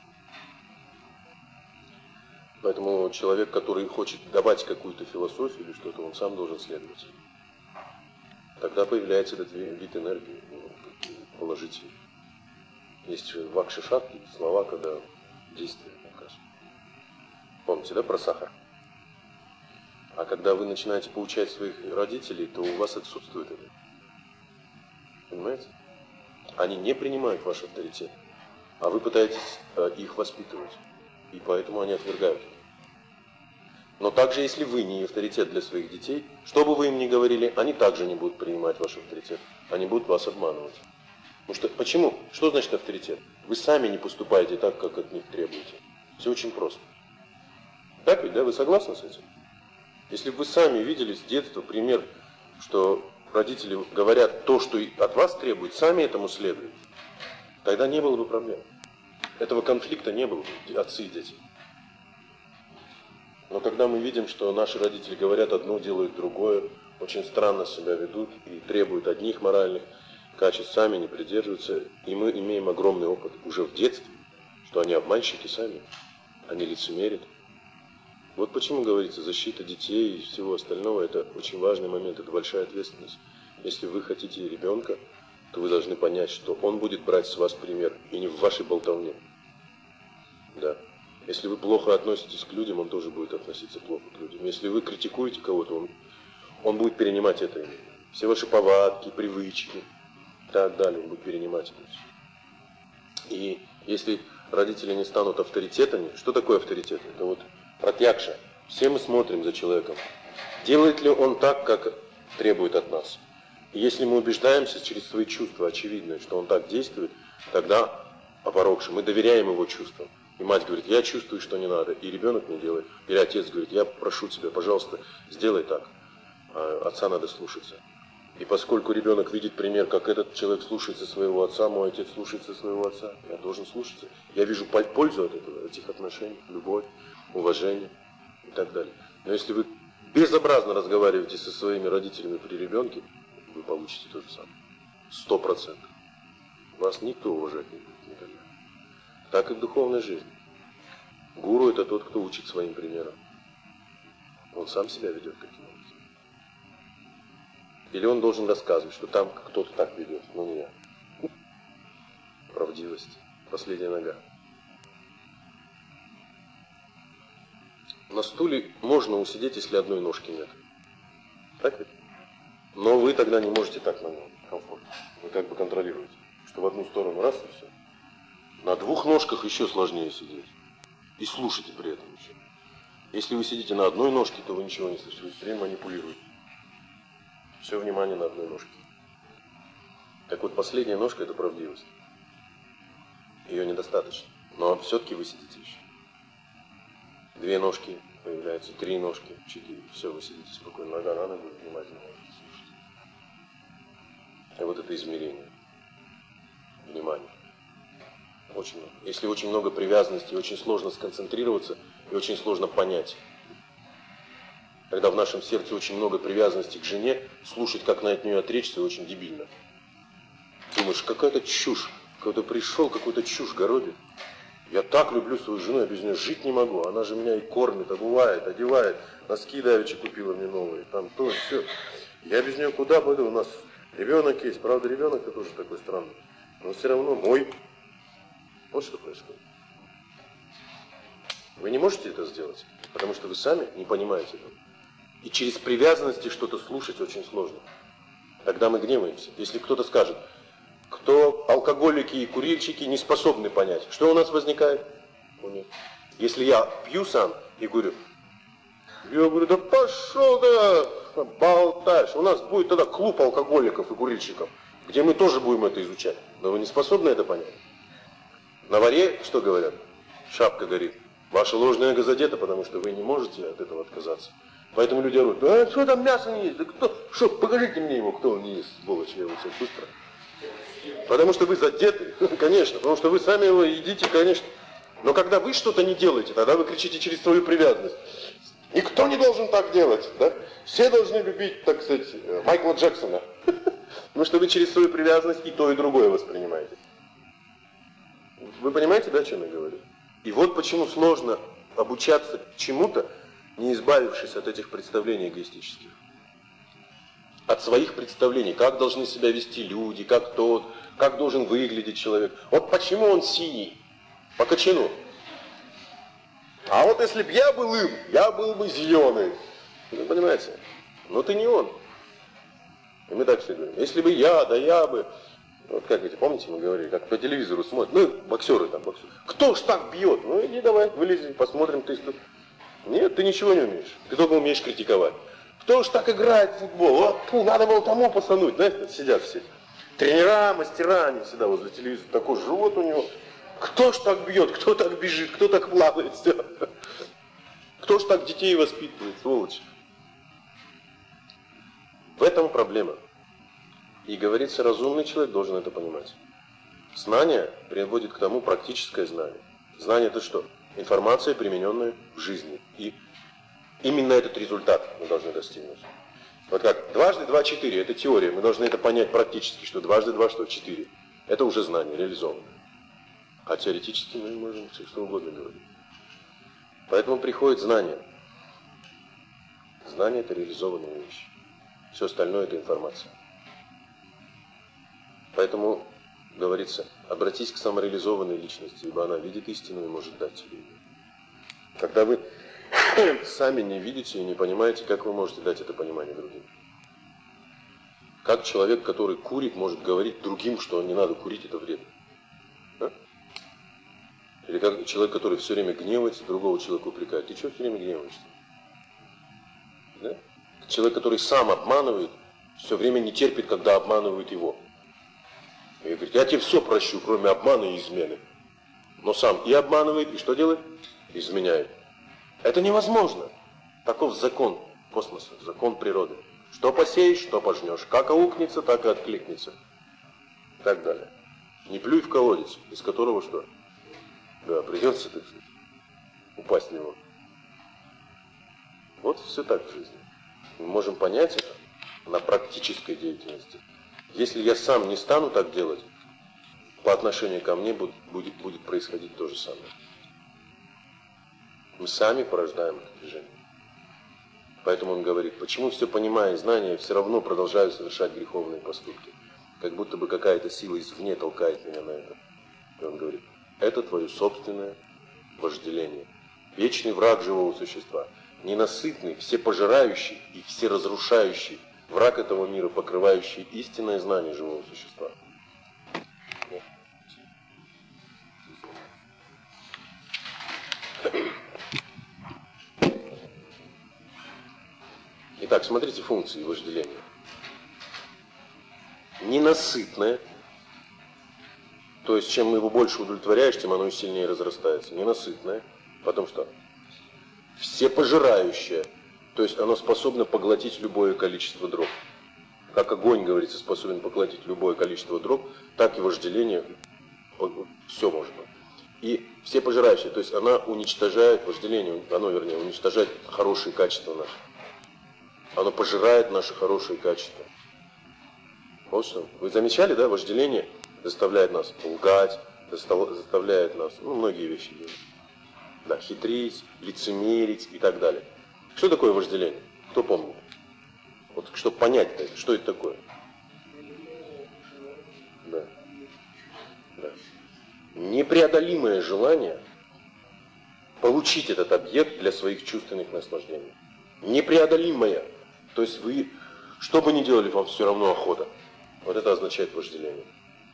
Поэтому человек, который хочет давать какую-то философию или что-то, он сам должен следовать. Тогда появляется этот вид энергии положительный. Есть вакши-шакти, слова, когда действие покажет. Помните, да, про сахар? А когда вы начинаете поучать своих родителей, то у вас отсутствует это. Понимаете? Они не принимают ваш авторитет, а вы пытаетесь их воспитывать. И поэтому они отвергают это. Но также, если вы не авторитет для своих детей, что бы вы им ни говорили, они также не будут принимать ваш авторитет. Они будут вас обманывать. Потому что, почему? Что значит авторитет? Вы сами не поступаете так, как от них требуете. Все очень просто. Так ведь, да? Вы согласны с этим? Если бы вы сами видели с детства пример, что родители говорят то, что от вас требуют, сами этому следуют, тогда не было бы проблем. Этого конфликта не было бы, отцы и дети. Но когда мы видим, что наши родители говорят одно, делают другое, очень странно себя ведут и требуют одних моральных качеств, сами не придерживаются, и мы имеем огромный опыт уже в детстве, что они обманщики сами, они лицемерят. Вот почему говорится, защита детей и всего остального, это очень важный момент, это большая ответственность. Если вы хотите ребенка, то вы должны понять, что он будет брать с вас пример, и не в вашей болтовне. Да. Если вы плохо относитесь к людям, он тоже будет относиться плохо к людям. Если вы критикуете кого-то, он будет перенимать это именно. Все ваши повадки, привычки и так далее, он будет перенимать это все. И если родители не станут авторитетами, что такое авторитет? Это вот пратьякша. Все мы смотрим за человеком. Делает ли он так, как требует от нас? И если мы убеждаемся через свои чувства, очевидно, что он так действует, тогда апарокша, мы доверяем его чувствам. И мать говорит, я чувствую, что не надо. И ребенок не делает. Или отец говорит, я прошу тебя, пожалуйста, сделай так. А отца надо слушаться. И поскольку ребенок видит пример, как этот человек слушается своего отца, мой отец слушается своего отца, я должен слушаться. Я вижу пользу от этого, этих отношений, любовь, уважение и так далее. Но если вы безобразно разговариваете со своими родителями при ребенке, вы получите то же самое. 100%. Вас никто уважать не будет никогда. Так и в духовной жизни. Гуру – это тот, кто учит своим примером. Он сам себя ведет каким образом. Или он должен рассказывать, что там кто-то так ведет, но не я. Правдивость. Последняя нога. На стуле можно усидеть, если одной ножки нет. Так ведь? Но вы тогда не можете так на нем комфортно. Вы как бы контролируете, что в одну сторону раз и все. На двух ножках еще сложнее сидеть. И слушайте при этом еще. Если вы сидите на одной ножке, то вы ничего не слышите. Вы все время манипулируете. Все внимание на одной ножке. Так вот, последняя ножка – это правдивость. Ее недостаточно. Но все-таки вы сидите еще. 2 ножки появляются, 3 ножки, 4. Все, вы сидите спокойно, нога на ногу, внимательно слушайте. И вот это измерение. Внимание. Очень много. Если очень много привязанности, очень сложно сконцентрироваться и очень сложно понять. Когда в нашем сердце очень много привязанности к жене, слушать, как на от нее отречься, очень дебильно. Думаешь, какая-то чушь. Кто-то пришел, какую-то чушь городит. Я так люблю свою жену, я без нее жить не могу. Она же меня и кормит, обувает, одевает. Носки давеча купила мне новые. Там то, все. Я без нее куда пойду? У нас ребенок есть. Правда, ребенок-то тоже такой странный. Но все равно мой. Вот что происходит. Вы не можете это сделать, потому что вы сами не понимаете этого. И через привязанности что-то слушать очень сложно. Тогда мы гневаемся. Если кто-то скажет, кто алкоголики и курильщики не способны понять, что у нас возникает у них. Если я пью сам и говорю, да пошел ты, болтаешь, у нас будет тогда клуб алкоголиков и курильщиков. где мы тоже будем это изучать. Но вы не способны это понять. На варе что говорят? Шапка горит. Ваша ложная эго задета, потому что вы не можете от этого отказаться. Поэтому люди орут, да что там мясо не есть? Да кто? Что, покажите мне его, кто он не ест, сволочь, я его всех быстро. Потому что вы задеты, конечно, потому что вы сами его едите, конечно. Но когда вы что-то не делаете, тогда вы кричите через свою привязанность. Никто не должен так делать, да? Все должны любить, так сказать, Майкла Джексона. Потому что вы через свою привязанность и то, и другое воспринимаете. Вы понимаете, да, о чем я говорю? И вот почему сложно обучаться чему-то, не избавившись от этих представлений эгоистических. От своих представлений, как должны себя вести люди, как тот, как должен выглядеть человек. Вот почему он синий? По кочану. А вот если б я был им, я был бы зеленый. Вы понимаете? Но ты не он. И мы так все говорим. Если бы я, да я бы. Вот как эти, помните, мы говорили, как по телевизору смотрят. Ну, боксеры там, боксеры. Кто ж так бьет? Ну, иди давай, вылези, посмотрим. Ты. Нет, ты ничего не умеешь. Ты только умеешь критиковать. Кто ж так играет в футбол? Вот, фу, надо было тому посануть. Знаете, сидят все. Тренера, мастера, они всегда возле телевизора. Такой живот у него. Кто ж так бьет, кто так бежит, кто так плавает, все. Кто ж так детей воспитывает, сволочь. В этом проблема. И говорится, разумный человек должен это понимать. Знание приводит к тому практическое знание. Знание это что? Информация, примененная в жизни. И именно этот результат мы должны достигнуть. Вот как дважды два 4, это теория. Мы должны это понять практически, что дважды два что? 4. Это уже знание, реализованное. А теоретически мы можем все что угодно говорить. Поэтому приходит знание. Знание это реализованная вещь. Все остальное это информация. Поэтому говорится, обратись к самореализованной личности, ибо она видит истину и может дать тебе ее. Когда вы сами не видите и не понимаете, как вы можете дать это понимание другим? Как человек, который курит, может говорить другим, что не надо курить, это вредно? А? Или как человек, который все время гневается, другого человека упрекает. Ты что все время гневаешься? Да? Человек, который сам обманывает, все время не терпит, когда обманывают его. И говорит, я тебе все прощу, кроме обмана и измены. Но сам и обманывает, и что делает? Изменяет. Это невозможно. Таков закон космоса, закон природы. Что посеешь, что пожнешь. Как аукнется, так и откликнется. И так далее. Не плюй в колодец, из которого что? Да, придется, так сказать, упасть в него. Вот все так в жизни. Мы можем понять это на практической деятельности. Если я сам не стану так делать, по отношению ко мне будет происходить то же самое. Мы сами порождаем это движение. Поэтому он говорит, почему все понимая знания, все равно продолжаю совершать греховные поступки. Как будто бы какая-то сила извне толкает меня на это. И он говорит, это твое собственное вожделение. Вечный враг живого существа. Ненасытный, всепожирающий и всеразрушающий враг этого мира, покрывающий истинное знание живого существа. Итак, смотрите функции вожделения. Ненасытное, то есть чем его больше удовлетворяешь, тем оно сильнее разрастается. Ненасытное, потом что? Всепожирающее, то есть оно способно поглотить любое количество дров. Как огонь, говорится, способен поглотить любое количество дров, так и вожделение, все может быть. И всепожирающее, то есть она уничтожает, вожделение, оно, вернее, уничтожает хорошие качества наши. Оно пожирает наши хорошие качества. Вот что. Вы замечали, да, вожделение заставляет нас лгать, заставляет нас, многие вещи делать. Да, хитрить, лицемерить и так далее. Что такое вожделение? Кто помнит? Вот чтобы понять это, что это такое? Да. Да. Непреодолимое желание получить этот объект для своих чувственных наслаждений. Непреодолимое. То есть вы, что бы ни делали, вам все равно охота. Вот это означает вожделение.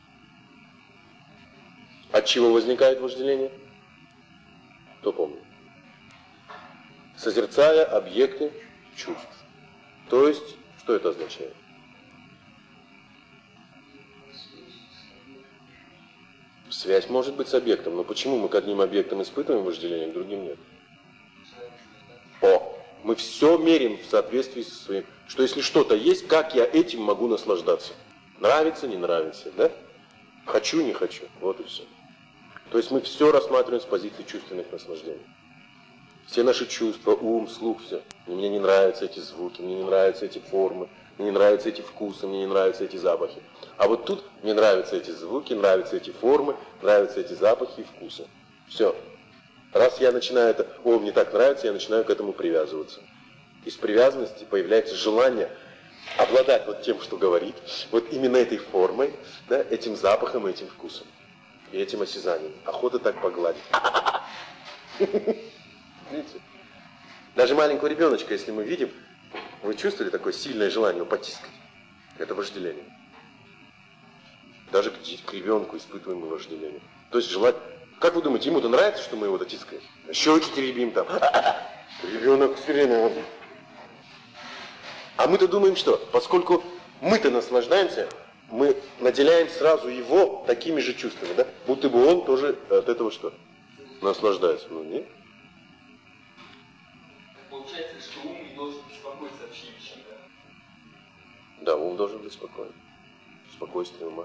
От чего возникает вожделение? Кто помнит? Созерцая объекты чувств. То есть, что это означает? Связь может быть с объектом, но почему мы к одним объектам испытываем вожделение, к другим нет? Мы все меряем в соответствии со своим. Что если что-то есть, как я этим могу наслаждаться? Нравится, не нравится, да? Хочу, не хочу. Вот и все. То есть мы все рассматриваем с позиции чувственных наслаждений. Все наши чувства, ум, слух, все. Мне не нравятся эти звуки, мне не нравятся эти формы, мне не нравятся эти вкусы, мне не нравятся эти запахи. А вот тут мне нравятся эти звуки, нравятся эти формы, нравятся эти запахи и вкусы. Все. Раз я начинаю это, мне так нравится, я начинаю к этому привязываться. Из привязанности появляется желание обладать вот тем, что говорит, вот именно этой формой, да, этим запахом и этим вкусом. И этим осязанием. Охота так погладить. Видите? Даже маленького ребеночка, если мы видим, вы чувствовали такое сильное желание его потискать? Это вожделение. Даже к ребенку испытываем вожделение. То есть желать... Как вы думаете, ему-то нравится, что мы его дотискаем? Щечки теребим там. Ребенок все время... А мы-то думаем, что? Поскольку мы-то наслаждаемся, мы наделяем сразу его такими же чувствами, да? Будто бы он тоже от этого что? Наслаждается. Ну нет. Получается, что ум не должен беспокоиться вообще ничем, да? Да, ум должен быть спокоен. Спокойствие ума.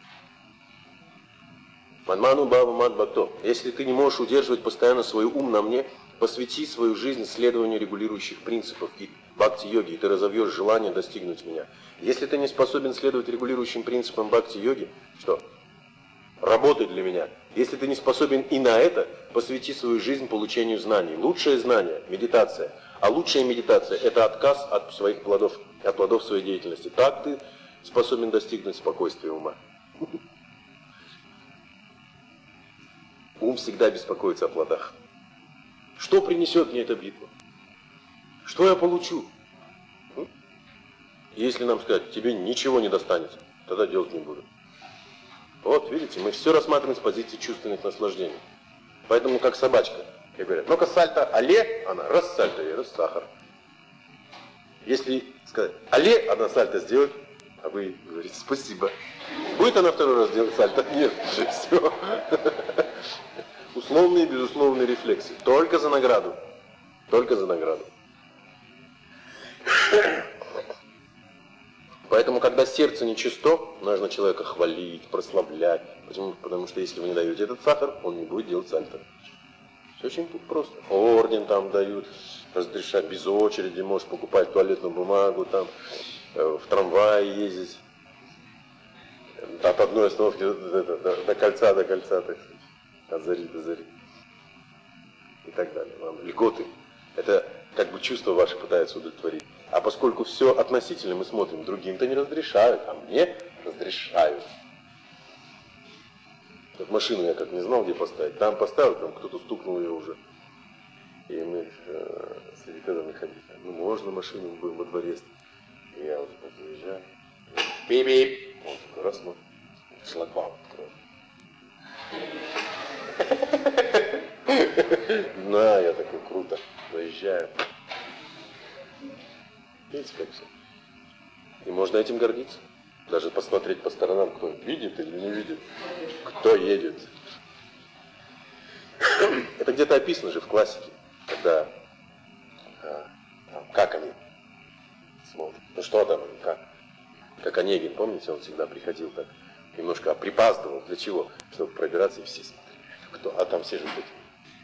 Манману бава мат бхакто. Если ты не можешь удерживать постоянно свой ум на мне, посвяти свою жизнь следованию регулирующих принципов и бхакти-йоги, и ты разовьешь желание достигнуть меня. Если ты не способен следовать регулирующим принципам бхакти-йоги, что? Работай для меня. Если ты не способен и на это, посвяти свою жизнь получению знаний. Лучшее знание – медитация. А лучшая медитация – это отказ от своих плодов, от плодов своей деятельности. Так ты способен достигнуть спокойствия ума. Ум всегда беспокоится о плодах. Что принесет мне эта битва? Что я получу? Если нам сказать, тебе ничего не достанется, тогда делать не буду. Вот, видите, мы все рассматриваем с позиции чувственных наслаждений. Поэтому как собачка. Как говорят, ну-ка сальто, але, она раз сальто, и раз сахар. Если сказать, але, она сальто сделает, а вы говорите, спасибо. Будет она второй раз делать сальто? Нет, все. Условные и безусловные рефлексы. Только за награду. Только за награду. Поэтому, когда сердце нечисто, нужно человека хвалить, прославлять. Почему? Потому что если вы не даете этот сахар, он не будет делать сальто. Все очень просто. Орден там дают, разрешать без очереди, можешь покупать туалетную бумагу, там, в трамвае ездить. От одной остановки до кольца, так сказать. От зари до зари. И так далее. Вам льготы. Это как бы чувство ваше пытается удовлетворить. А поскольку все относительно, мы смотрим, другим-то не разрешают, а мне разрешают. Вот машину я как не знал, где поставить. Там поставил, там кто-то стукнул ее уже. И мы с ребятами ходили. Ну можно машину будем во дворе. И я вот так заезжаю. Бип-бип. Он такой раз смотрит. Шлагбаум откроет. На, я такой круто. Заезжаю. Видите, как все. И можно этим гордиться. Даже посмотреть по сторонам, кто видит или не видит. Кто едет. Это где-то описано же в классике. Когда, как они смотрят. Ну что там, как Онегин, помните, он всегда приходил так. Немножко припаздывал. Для чего? Чтобы пробираться и все смотрели. Кто? А там все же эти.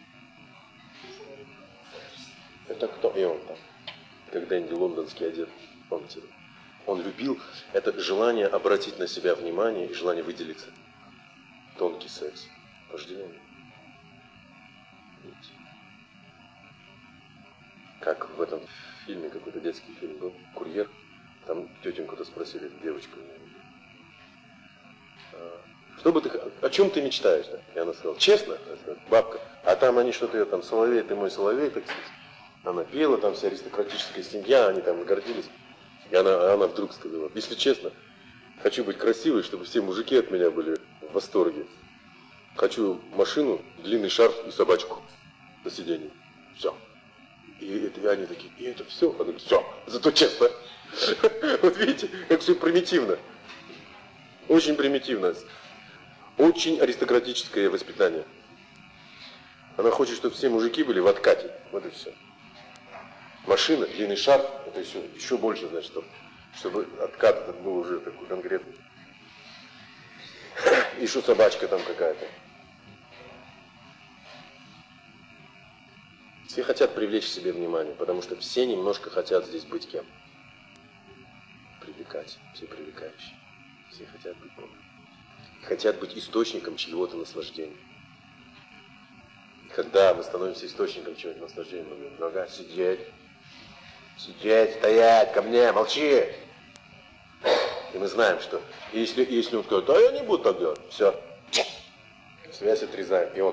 Это кто? И он там. Как Дэнди лондонский одет. Помните? Он любил это желание обратить на себя внимание и желание выделиться. Тонкий секс. Вожделение. Видите? Как в этом фильме, какой-то детский фильм был, «Курьер». Там тетеньку-то спросили, девочку. Что бы ты, о чем ты мечтаешь? Да? И она сказала, честно, бабка. А там они что-то, там, соловей, ты мой соловей, так сказать. Она пела, там вся аристократическая семья, они там гордились. И она вдруг сказала, если честно, хочу быть красивой, чтобы все мужики от меня были в восторге. Хочу машину, длинный шарф и собачку на сиденье. Все. И они такие, и это все? Она говорит, все, зато честно. Вот видите, как все примитивно. Очень примитивно. Очень аристократическое воспитание. Она хочет, чтобы все мужики были в откате. Вот и все. Машина, длинный шарф, это еще больше, значит, чтобы откат этот был уже такой конкретный. Еще собачка там какая-то. Все хотят привлечь к себе внимание, потому что все немножко хотят здесь быть кем. Привлекать, все привлекающие. Все хотят быть Богом. Хотят быть источником чьего-то наслаждения. И когда мы становимся источником чего-то наслаждения, мы говорим: нога, сидеть, стоять, ко мне, молчи. И мы знаем, что если он скажет: а я не буду так делать, все, связь отрезаем. И он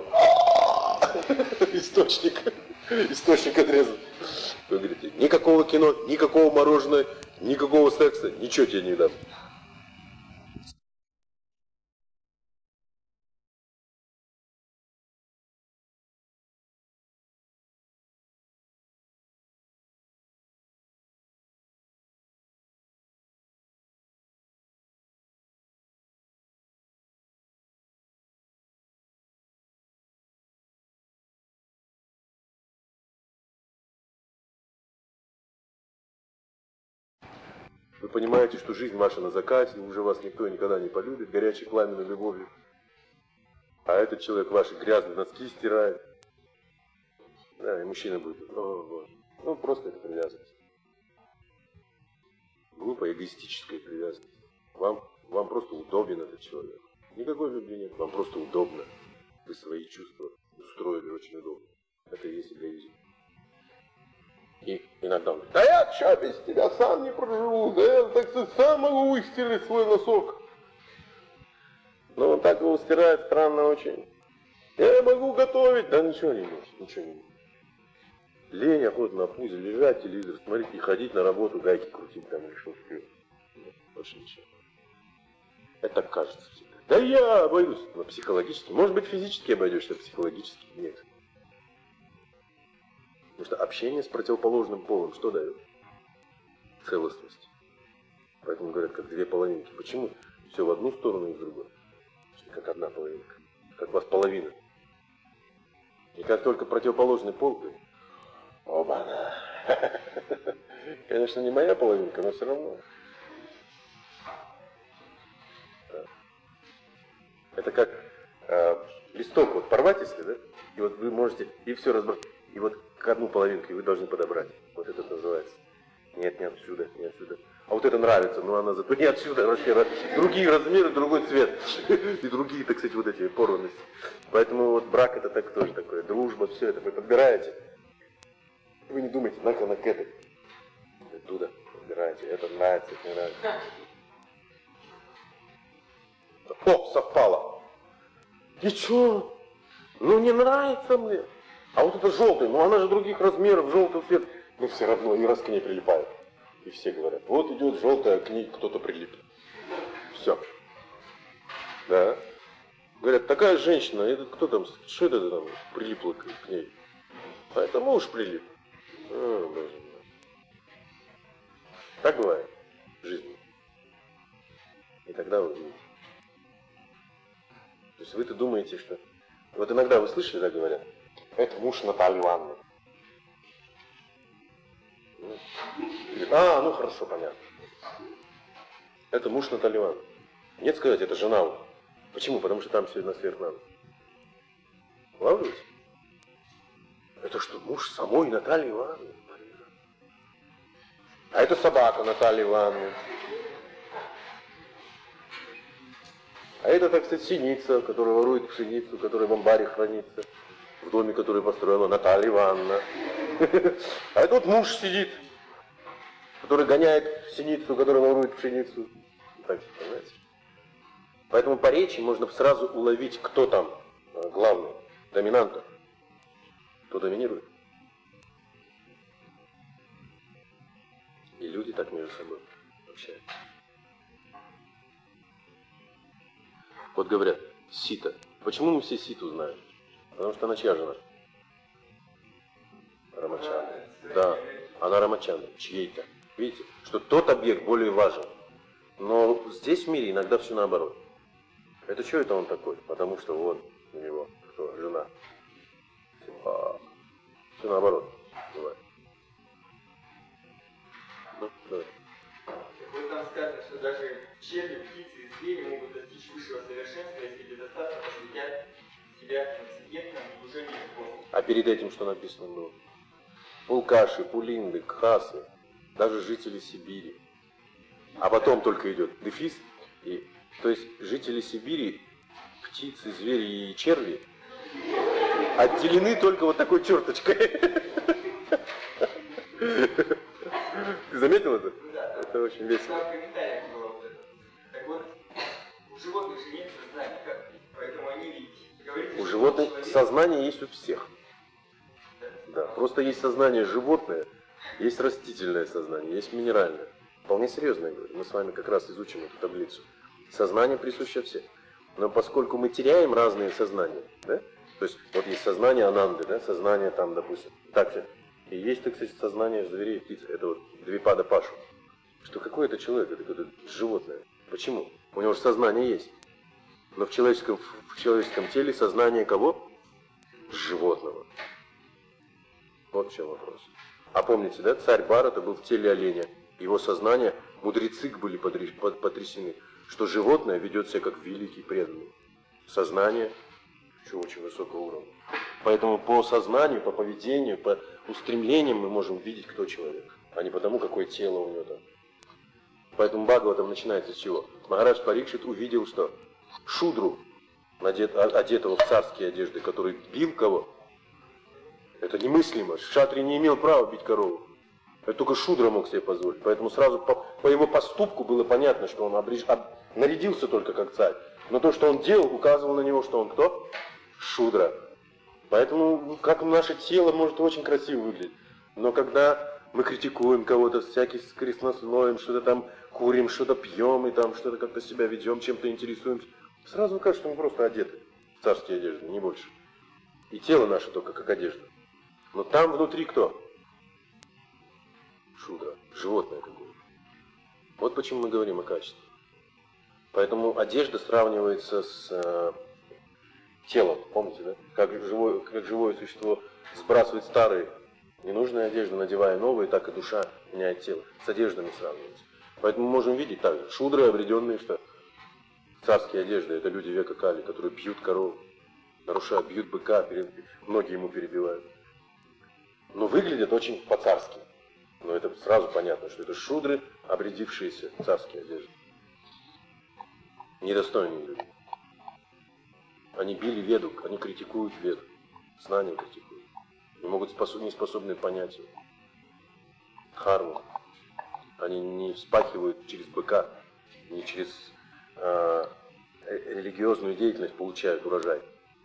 источник отрезан. Вы говорите: никакого кино, никакого мороженого, никакого секса, ничего тебе не дам. Вы понимаете, что жизнь ваша на закате, уже вас никто никогда не полюбит горячей пламенной любовью. А этот человек ваши грязные носки стирает. Да, и мужчина будет: о, Боже. Ну, просто это привязанность. Глупая, эгоистическая привязанность. Вам просто удобен этот человек. Никакой любви нет, вам просто удобно. Вы свои чувства устроили очень удобно. Это и есть эгоизм. И иногда он говорит: да я что, без тебя сам не проживу, да я, так сказать, сам могу выстирать свой носок. Но он так его стирает, странно очень. Я могу готовить, да ничего не может, ничего не может. Лень, охота на пузе, лежать, телевизор смотреть и ходить на работу, гайки крутить там или что-то. Больше ничего. Это так кажется всегда. Да я обойдусь, но психологически. Может быть, физически обойдешься, а психологически нет. Потому что общение с противоположным полом что дает? Целостность. Поэтому говорят, как две половинки. Почему? Все в одну сторону и в другую. Как одна половинка. Как у вас половина. И как только противоположный пол, говорит: оба-на. Конечно, не моя половинка, но все равно. Это как листок вот порвать, если, да? И вот вы можете, и все разбросать. И вот к одну половинку, и вы должны подобрать. Вот это называется. Нет, не отсюда, не отсюда. А вот это нравится, но она зато не отсюда, вообще другие размеры, другой цвет. И другие, так сказать, вот эти порванности. Поэтому вот брак это так тоже такое. Дружба, все это вы подбираете. Вы не думаете: на к этой. Оттуда подбираете. Это нравится, это не нравится. О, совпало. И что? Ну не нравится мне. А вот это желтый, ну она же других размеров, желтый цвет. Ну все равно и раз к ней прилипает. И все говорят: вот идет желтая, к ней кто-то прилип. Все. Да. Говорят: такая женщина, этот кто там, что это там прилипло к ней? А это муж прилип. О, Боже мой. Так бывает в жизни. И тогда вы видите. То есть вы-то думаете, что... Вот иногда вы слышали, да, говорят: это муж Натальи Ивановны. А, ну хорошо, понятно. Это муж Натальи Ивановны. Нет сказать: это жена. Почему? Потому что там все на сверх надо. Улавливаете? Это что, муж самой Натальи Ивановны? А это собака Натальи Ивановны. А это, так сказать, синица, которая ворует пшеницу, которая в амбаре хранится, в доме, который построила Наталья Ивановна. А это вот муж сидит, который гоняет синицу, которая ворует пшеницу. Так, понимаете? Поэтому по речи можно сразу уловить, кто там главный, доминант, кто доминирует. И люди так между собой общаются. Вот говорят: Сита. Почему мы все Ситу знаем? Потому что она чья жена? Рамачандры. Да, она Рамачандры, чьей-то. Видите, что тот объект более важен. Но здесь в мире иногда все наоборот. Это что это он такой? Потому что вон у него кто? Жена. Все наоборот бывает. Ну, давай. Вот там сказано, что даже черви, птицы и звери могут достичь высшего совершенства, если для достатка посвятят себя трансцендентному движению любовь. А перед этим что написано было? Пулкаши, пулинды, кхасы, даже жители Сибири. А потом только идет дефис. И, то есть жители Сибири, птицы, звери и черви отделены только вот такой черточкой. Ты заметил это? Да. Это очень весело. Там в комментариях было вот это. Так вот, у животных же нет сознания, поэтому они ведь говорится, У животных сознание есть у всех. Да, просто есть сознание животное, есть растительное сознание, есть минеральное. Вполне серьезно я говорю. Мы с вами как раз изучим эту таблицу. Сознание присуще всем. Но поскольку мы теряем разные сознания, да? То есть вот есть сознание ананды, да? Сознание там, допустим, так все. И есть, так сказать, сознание зверей, птиц. Это вот Двипада Пашу. Что какой это человек, это какое-то животное. Почему? У него же сознание есть. Но в человеческом теле сознание кого? Животного. Вот в чем вопрос. А помните, да, царь Бхарата был в теле оленя. Его сознание, мудрецы были потрясены, что животное ведет себя как великий преданный. Сознание еще очень высокого уровня. Поэтому по сознанию, по поведению, по устремлениям мы можем видеть, кто человек, а не потому, какое тело у него там. Поэтому Бхагаватам начинается с чего? Махарадж Парикшит увидел, что шудру, одетого в царские одежды, который бил кого, это немыслимо. Шатри не имел права бить корову. Это только шудра мог себе позволить. Поэтому сразу по его поступку было понятно, что он нарядился только как царь. Но то, что он делал, указывало на него, что он кто? Шудра. Поэтому, как наше тело может очень красиво выглядеть. Но когда мы критикуем кого-то, всякий скрестнословим, что-то там курим, что-то пьем, и там что-то как-то себя ведем, чем-то интересуемся, сразу кажется, что мы просто одеты в царские одежды, не больше. И тело наше только как одежда. Но там внутри кто? Шудра, животное какое-то. Вот почему мы говорим о качестве. Поэтому одежда сравнивается с телом, помните, да? Как живое существо сбрасывает старые ненужные одежды, надевая новые, так и душа меняет тело. С одеждами сравнивается. Поэтому мы можем видеть также шудры, обряденные, что царские одежды, это люди века Кали, которые бьют корову, нарушают, бьют быка, ноги ему перебивают. Но выглядят очень по-царски. Но это сразу понятно, что это шудры, обрядившиеся в царские одежды. Недостойные люди. Они били Веду, они критикуют Веду, знания критикуют. Не способны понять его. Дхарму. Они не вспахивают через быка, не через религиозную деятельность получают урожай,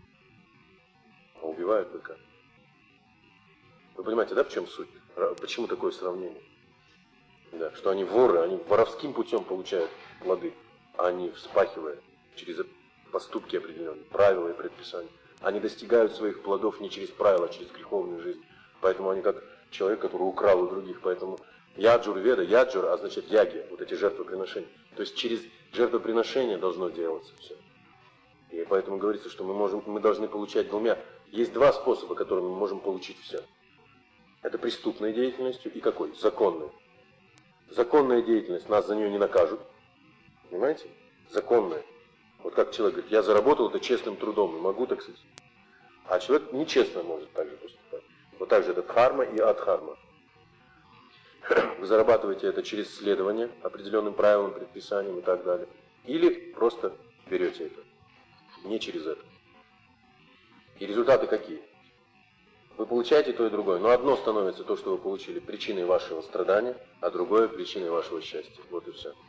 а убивают быка. Вы понимаете, да, в чем суть? Почему такое сравнение? Да, что они воры, они воровским путем получают плоды, а не вспахивая через поступки определенные, правила и предписания. Они достигают своих плодов не через правила, а через греховную жизнь. Поэтому они как человек, который украл у других. Поэтому яджур веда, яджур означает яги, вот эти жертвоприношения. То есть через жертвоприношение должно делаться все. И поэтому говорится, что мы должны получать двумя. Есть два способа, которыми мы можем получить все. Это преступной деятельностью и какой? Законной. Законная деятельность, нас за нее не накажут. Понимаете? Законная. Вот как человек говорит, я заработал это честным трудом, и могу, так сказать. А человек нечестно может так же поступать. Вот так же это дхарма и адхарма. Вы зарабатываете это через следование определенным правилам, предписаниям и так далее. Или просто берете это. Не через это. И результаты какие? Вы получаете то и другое, но одно становится то, что вы получили, причиной вашего страдания, а другое причиной вашего счастья. Вот и все.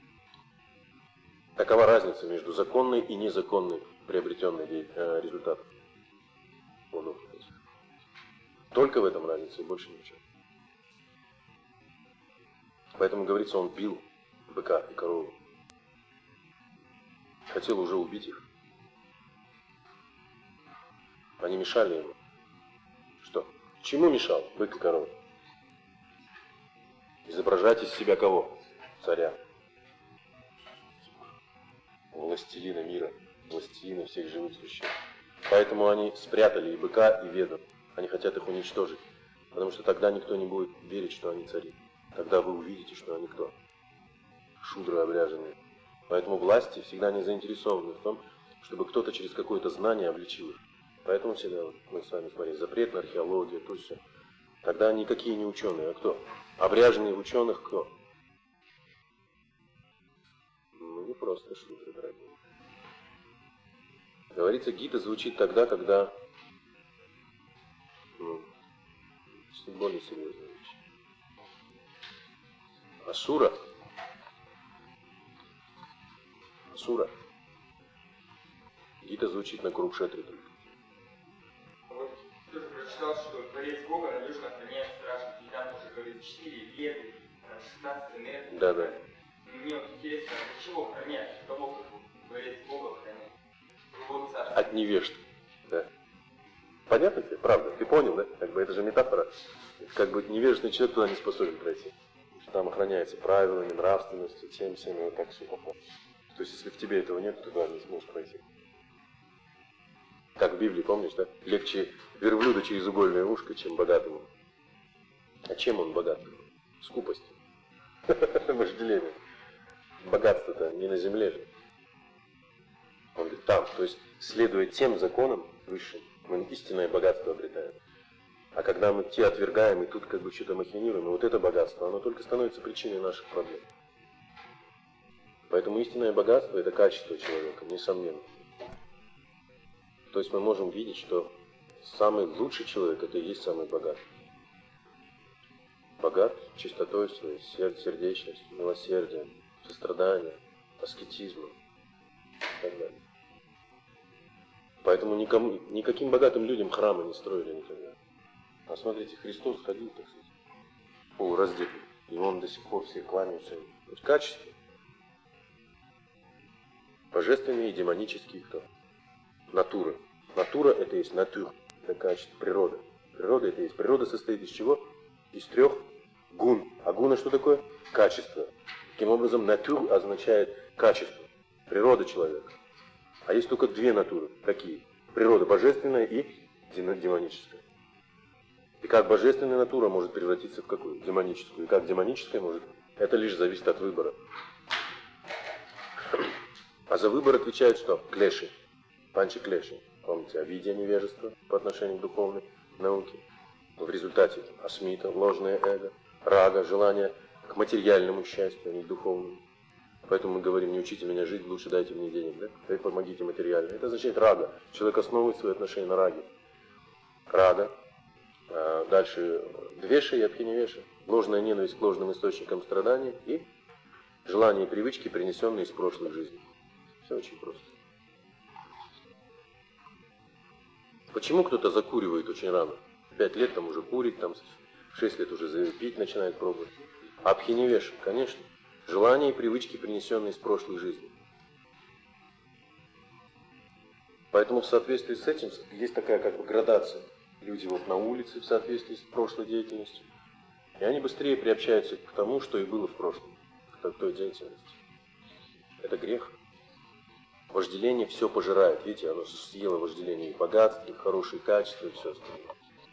Такова разница между законной и незаконной приобретенной результатом. Только в этом разница и больше ничего. Поэтому говорится, он бил быка и корову. Хотел уже убить их. Они мешали ему. Что? Чему мешал бык и корова? Изображать из себя кого? Царя. властелина мира, властелина всех живых существ. Поэтому они спрятали и быка, и веду. Они хотят их уничтожить. Потому что тогда никто не будет верить, что они цари. Тогда вы увидите, что они кто? Шудры обряженные. Поэтому власти всегда не заинтересованы в том, чтобы кто-то через какое-то знание обличил их. Поэтому всегда вот мы с вами смотрели запрет на археологию, то все. Тогда никакие не ученые, а кто? Обряженные ученых кто? Ну, не просто шудры, дорогие. Говорится, Гита звучит тогда, когда что более серьезная вещь. Асура. Гита звучит на Курукшетре только. Вот тоже прочитал, что Творец Бога надежно охраняет страшных, и там тоже говорит 4 веды, 16 энергий. Да. Мне вот интересно, от чего охраняет? Кого как Творец Бога охраняет? Вот царство. От невежд. Да. Понятно тебе? Правда. Ты понял, да? Как бы это же метафора. Как бы невежественный человек туда не способен пройти. Там охраняется правилами, нравственностью, тем, и вот так все попало. То есть, если в тебе этого нет, то туда не сможешь пройти. Как в Библии, помнишь, да? Легче верблюда через угольное ушко, чем богатому. А чем он богат? Скупостью. Вожделением. Богатство-то не на земле же. Он говорит, там. То есть, следуя тем законам высшим, мы истинное богатство обретаем. А когда мы те отвергаем и тут как бы что-то махинируем, и вот это богатство, оно только становится причиной наших проблем. Поэтому истинное богатство – это качество человека, несомненно. То есть мы можем видеть, что самый лучший человек – это и есть самый богатый. Богат чистотой своей, сердечностью, милосердием, состраданием, аскетизмом и так далее. Поэтому никаким богатым людям храмы не строили никогда. А смотрите, Христос ходил, так сказать, полураздетый, и он до сих пор все кланяются. То есть качество. Божественные и демонические кто? Натура. Натура – это есть натур, это качество, природа. Природа – это есть. Природа состоит из чего? Из 3 гун. А гуна что такое? Качество. Таким образом, натур означает качество, природа человека. А есть только 2 натуры. Какие? Природа божественная и демоническая. И как божественная натура может превратиться в какую? Демоническую. И как демоническая может? Это лишь зависит от выбора. А за выбор отвечает что? Клеши. Панчи клеши. Помните, обидия невежества по отношению к духовной науке. В результате асмита, ложное эго, рага, желание к материальному счастью, а не к духовному. Поэтому мы говорим, не учите меня жить, лучше дайте мне денег, да? И помогите материально. Это означает рага. Человек основывает свои отношения на раге. Рага. Дальше двеша и абхиневеша. Ложная ненависть к ложным источникам страданий и желания и привычки, принесенные из прошлых жизней. Все очень просто. Почему кто-то закуривает очень рано? 5 лет там уже курит, там 6 лет уже пить начинает пробовать. Абхиневеша, конечно. Желания и привычки, принесенные из прошлых жизней. Поэтому в соответствии с этим есть такая как бы градация. Люди вот на улице в соответствии с прошлой деятельностью. И они быстрее приобщаются к тому, что и было в прошлом, к той деятельности. Это грех. Вожделение все пожирает. Видите, оно съело вожделение и богатство, и хорошие качества, и все остальное.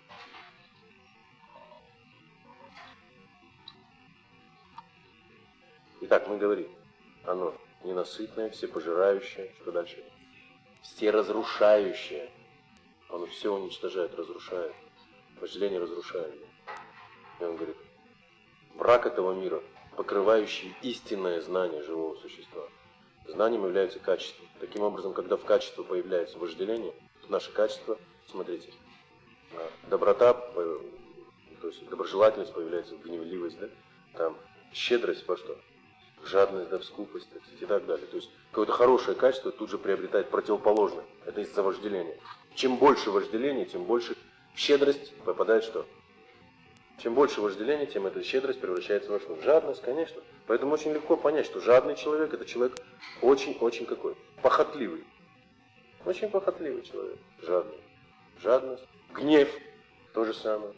Итак, мы говорим, оно ненасытное, всепожирающее, что дальше? Всеразрушающее. Оно все уничтожает, разрушает. Вожделение разрушает. И он говорит, враг этого мира, покрывающий истинное знание живого существа. Знанием является качество. Таким образом, когда в качестве появляется вожделение, наше качество, смотрите, доброта, то есть доброжелательность появляется, гневливость, да? Там щедрость во что? Жадность, да, в скупость, и так далее. То есть какое-то хорошее качество тут же приобретает противоположное. Это из-за вожделения. Чем больше вожделения, тем больше в щедрость попадает что? Чем больше вожделения, тем эта щедрость превращается во что? В жадность, конечно. Поэтому очень легко понять, что жадный человек – это человек очень-очень какой? Похотливый. Очень похотливый человек. Жадный. Жадность. Гнев. То же самое.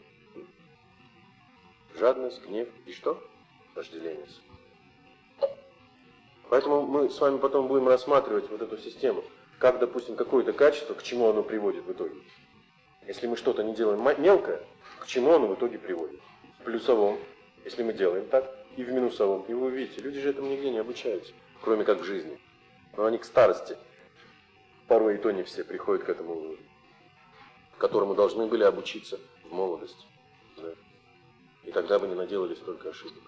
Жадность, гнев и что? Вожделение. Поэтому мы с вами потом будем рассматривать вот эту систему. Как, допустим, какое-то качество, к чему оно приводит в итоге. Если мы что-то не делаем мелкое, к чему оно в итоге приводит? В плюсовом, если мы делаем так, и в минусовом. И вы увидите, люди же этому нигде не обучаются, кроме как в жизни. Но они к старости, порой и то не все, приходят к этому выводу, которому должны были обучиться в молодости. Да. И тогда бы не наделали столько ошибок.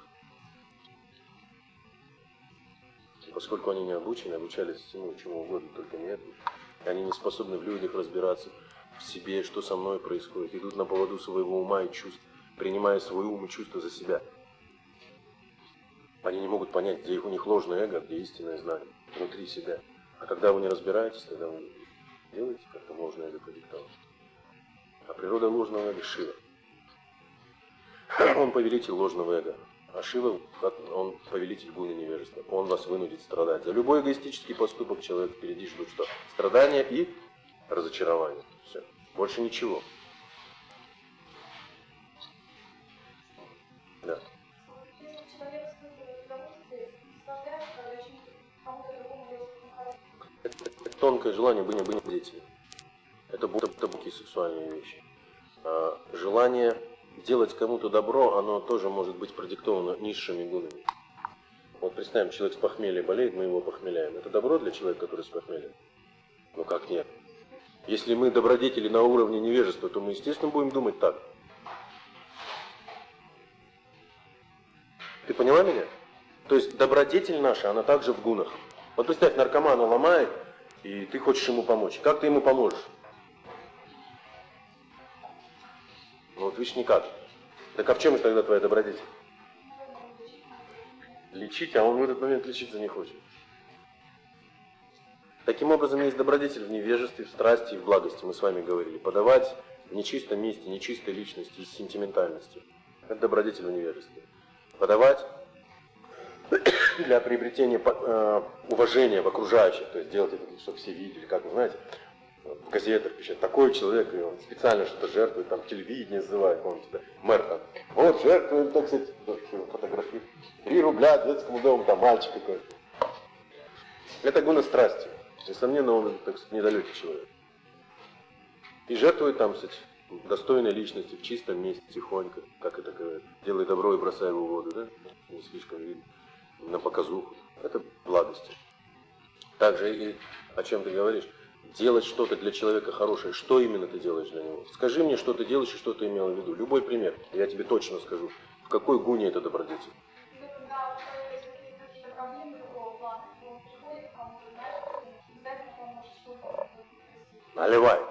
И поскольку они не обучены, обучались всему, чему угодно, только не этому. И они не способны в людях разбираться, в себе, что со мной происходит. Идут на поводу своего ума и чувств, принимая свой ум и чувства за себя. Они не могут понять, где у них ложное эго, где истинное знание, внутри себя. А когда вы не разбираетесь, тогда вы делаете как-то ложное эго продиктовать. А природа ложного эго — Шива. Он повелитель ложного эго. А Шива, он повелитель гуны невежества. Он вас вынудит страдать. За любой эгоистический поступок человек впереди ждут что? Страдания и разочарование. Все. Больше ничего. Да. Это тонкое желание быть деятельным. Это будут сексуальные вещи. Желание делать кому-то добро, оно тоже может быть продиктовано низшими гунами. Вот представим, человек с похмелья болеет, мы его похмеляем. Это добро для человека, который с похмельем? Ну как нет? Если мы добродетели на уровне невежества, то мы, естественно, будем думать так. Ты поняла меня? То есть добродетель наша, она также в гунах. Вот представь, наркомана ломает, и ты хочешь ему помочь. Как ты ему поможешь? Ну вот видишь, никак. Так а в чем же тогда твоя добродетель? Лечить, а он в этот момент лечиться не хочет. Таким образом, есть добродетель в невежестве, в страсти и в благости, мы с вами говорили. Подавать в нечистом месте, нечистой личности и с сентиментальностью. Это добродетель в невежестве. Подавать для приобретения уважения в окружающих, то есть делать это, чтобы все видели, как вы знаете, в газетах пишет, такой человек, и он специально что-то жертвует, там телевидение называет, помните, да, мэр там, вот жертвует, так сказать, фотографии, 3 рубля детскому дому, там мальчик какой-то. Это гуна страсти. Несомненно, он, так сказать, недалекий человек. И жертвует там, кстати, достойной личности, в чистом месте, тихонько, как это говорят. Делай добро и бросай его в воду, да? Не слишком видно. На показуху. Это благости. Также и о чем ты говоришь. Делать что-то для человека хорошее. Что именно ты делаешь для него? Скажи мне, что ты делаешь и что ты имел в виду. Любой пример. Я тебе точно скажу. В какой гуне это добродетель? Наливай.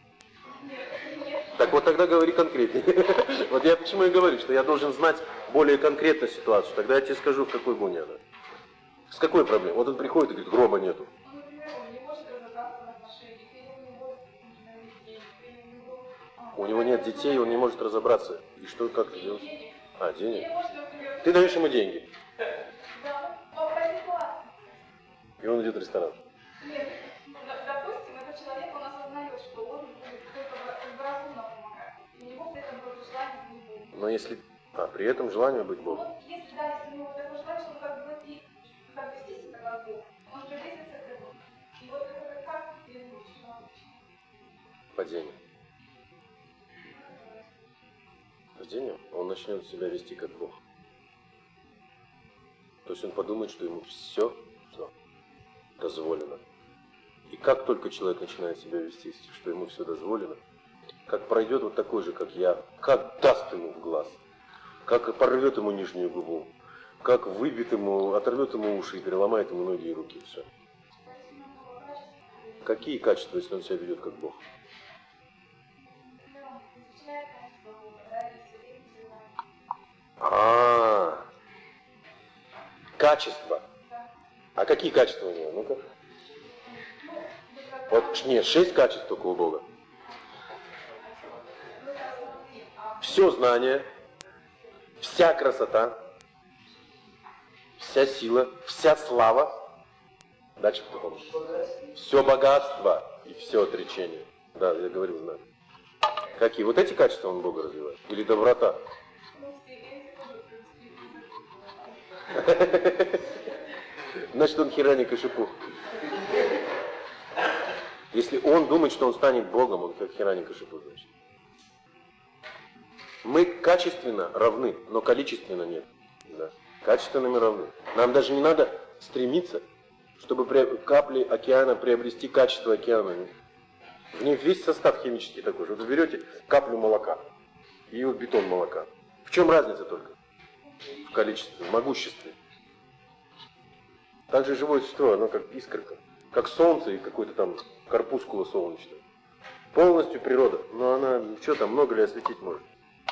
Так вот тогда говори конкретнее. Вот я почему и говорю, что я должен знать более конкретно ситуацию. Тогда я тебе скажу, в какой гуне она. С какой проблемой? Вот он приходит и говорит, гроба нету. У него нет детей, он не может разобраться. И что, как это делать? А, денег? Ты даешь ему деньги. И он идет в ресторан. Нет, допустим, этот человек, он осознает, что он только разумно помогает. И у него при этом будет желание быть Богом. Но если... при этом желание быть Богом. Ну, если, да, если у него такое желание, что он как бы вести себя как Бог, он приблизится к этому. И вот это как перезвучит? Падение. Падение, он начнет себя вести как Бог. То есть он подумает, что ему все дозволено. И как только человек начинает себя вести, что ему все дозволено, как пройдет вот такой же, как я, как даст ему в глаз, как порвет ему нижнюю губу, как выбит ему, оторвет ему уши и переломает ему ноги и руки, все. Какие качества, если он себя ведет как Бог? Качества. А какие качества у него? Ну-ка. Вот, нет, 6 качеств только у Бога. Все знание, вся красота, вся сила, вся слава. Дальше кто помнит? Все богатство и все отречение. Да, я говорил, знаю. Какие? Вот эти качества он Бога развивает? Или доброта? Значит, он Хираникашипу. Если он думает, что он станет Богом, он как Хираникашипу, значит. Мы качественно равны, но количественно нет. Да. Качественно мы равны. Нам даже не надо стремиться, чтобы капли океана приобрести качество океана. В ней весь состав химический такой же. Вот вы берете каплю молока и вот бетон молока. В чем разница только? В количестве, в могуществе. Также живое существо, оно как искорка, как солнце и какой-то там корпускула солнечная. Полностью природа, но она, что там, много ли осветить может?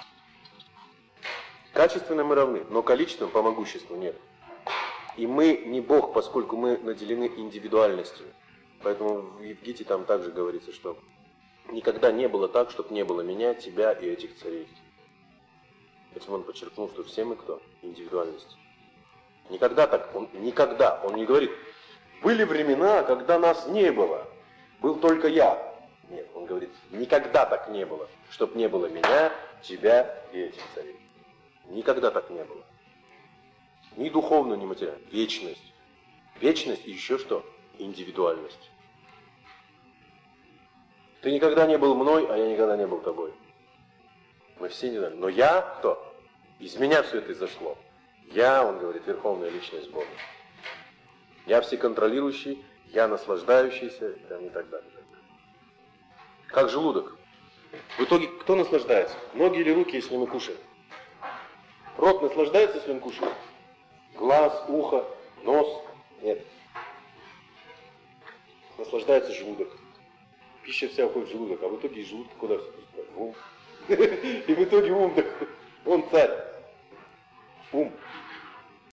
Качественно мы равны, но количественно по могуществу нет. И мы не Бог, поскольку мы наделены индивидуальностью. Поэтому в Евгите там также говорится, что никогда не было так, чтобы не было меня, тебя и этих царей. Этим он подчеркнул, что все мы кто? Индивидуальность. Никогда так, он не говорит, были времена, когда нас не было, был только я. Нет, он говорит, никогда так не было, чтобы не было меня, тебя и этих царей. Никогда так не было. Ни духовно, ни материально. Вечность. Вечность и еще что? Индивидуальность. Ты никогда не был мной, а я никогда не был тобой. Мы все индивидуальны. Но я кто? Из меня все это изошло. Я, он говорит, верховная личность Бога. Я всеконтролирующий, я наслаждающийся и так далее. Как желудок. В итоге кто наслаждается? Ноги или руки, если мы кушаем? Рот наслаждается, если он кушает? Глаз, ухо, нос? Нет. Наслаждается желудок. Пища вся уходит в желудок, а в итоге из желудка куда все пускает? В ум. И в итоге ум такой. Он царь. Ум.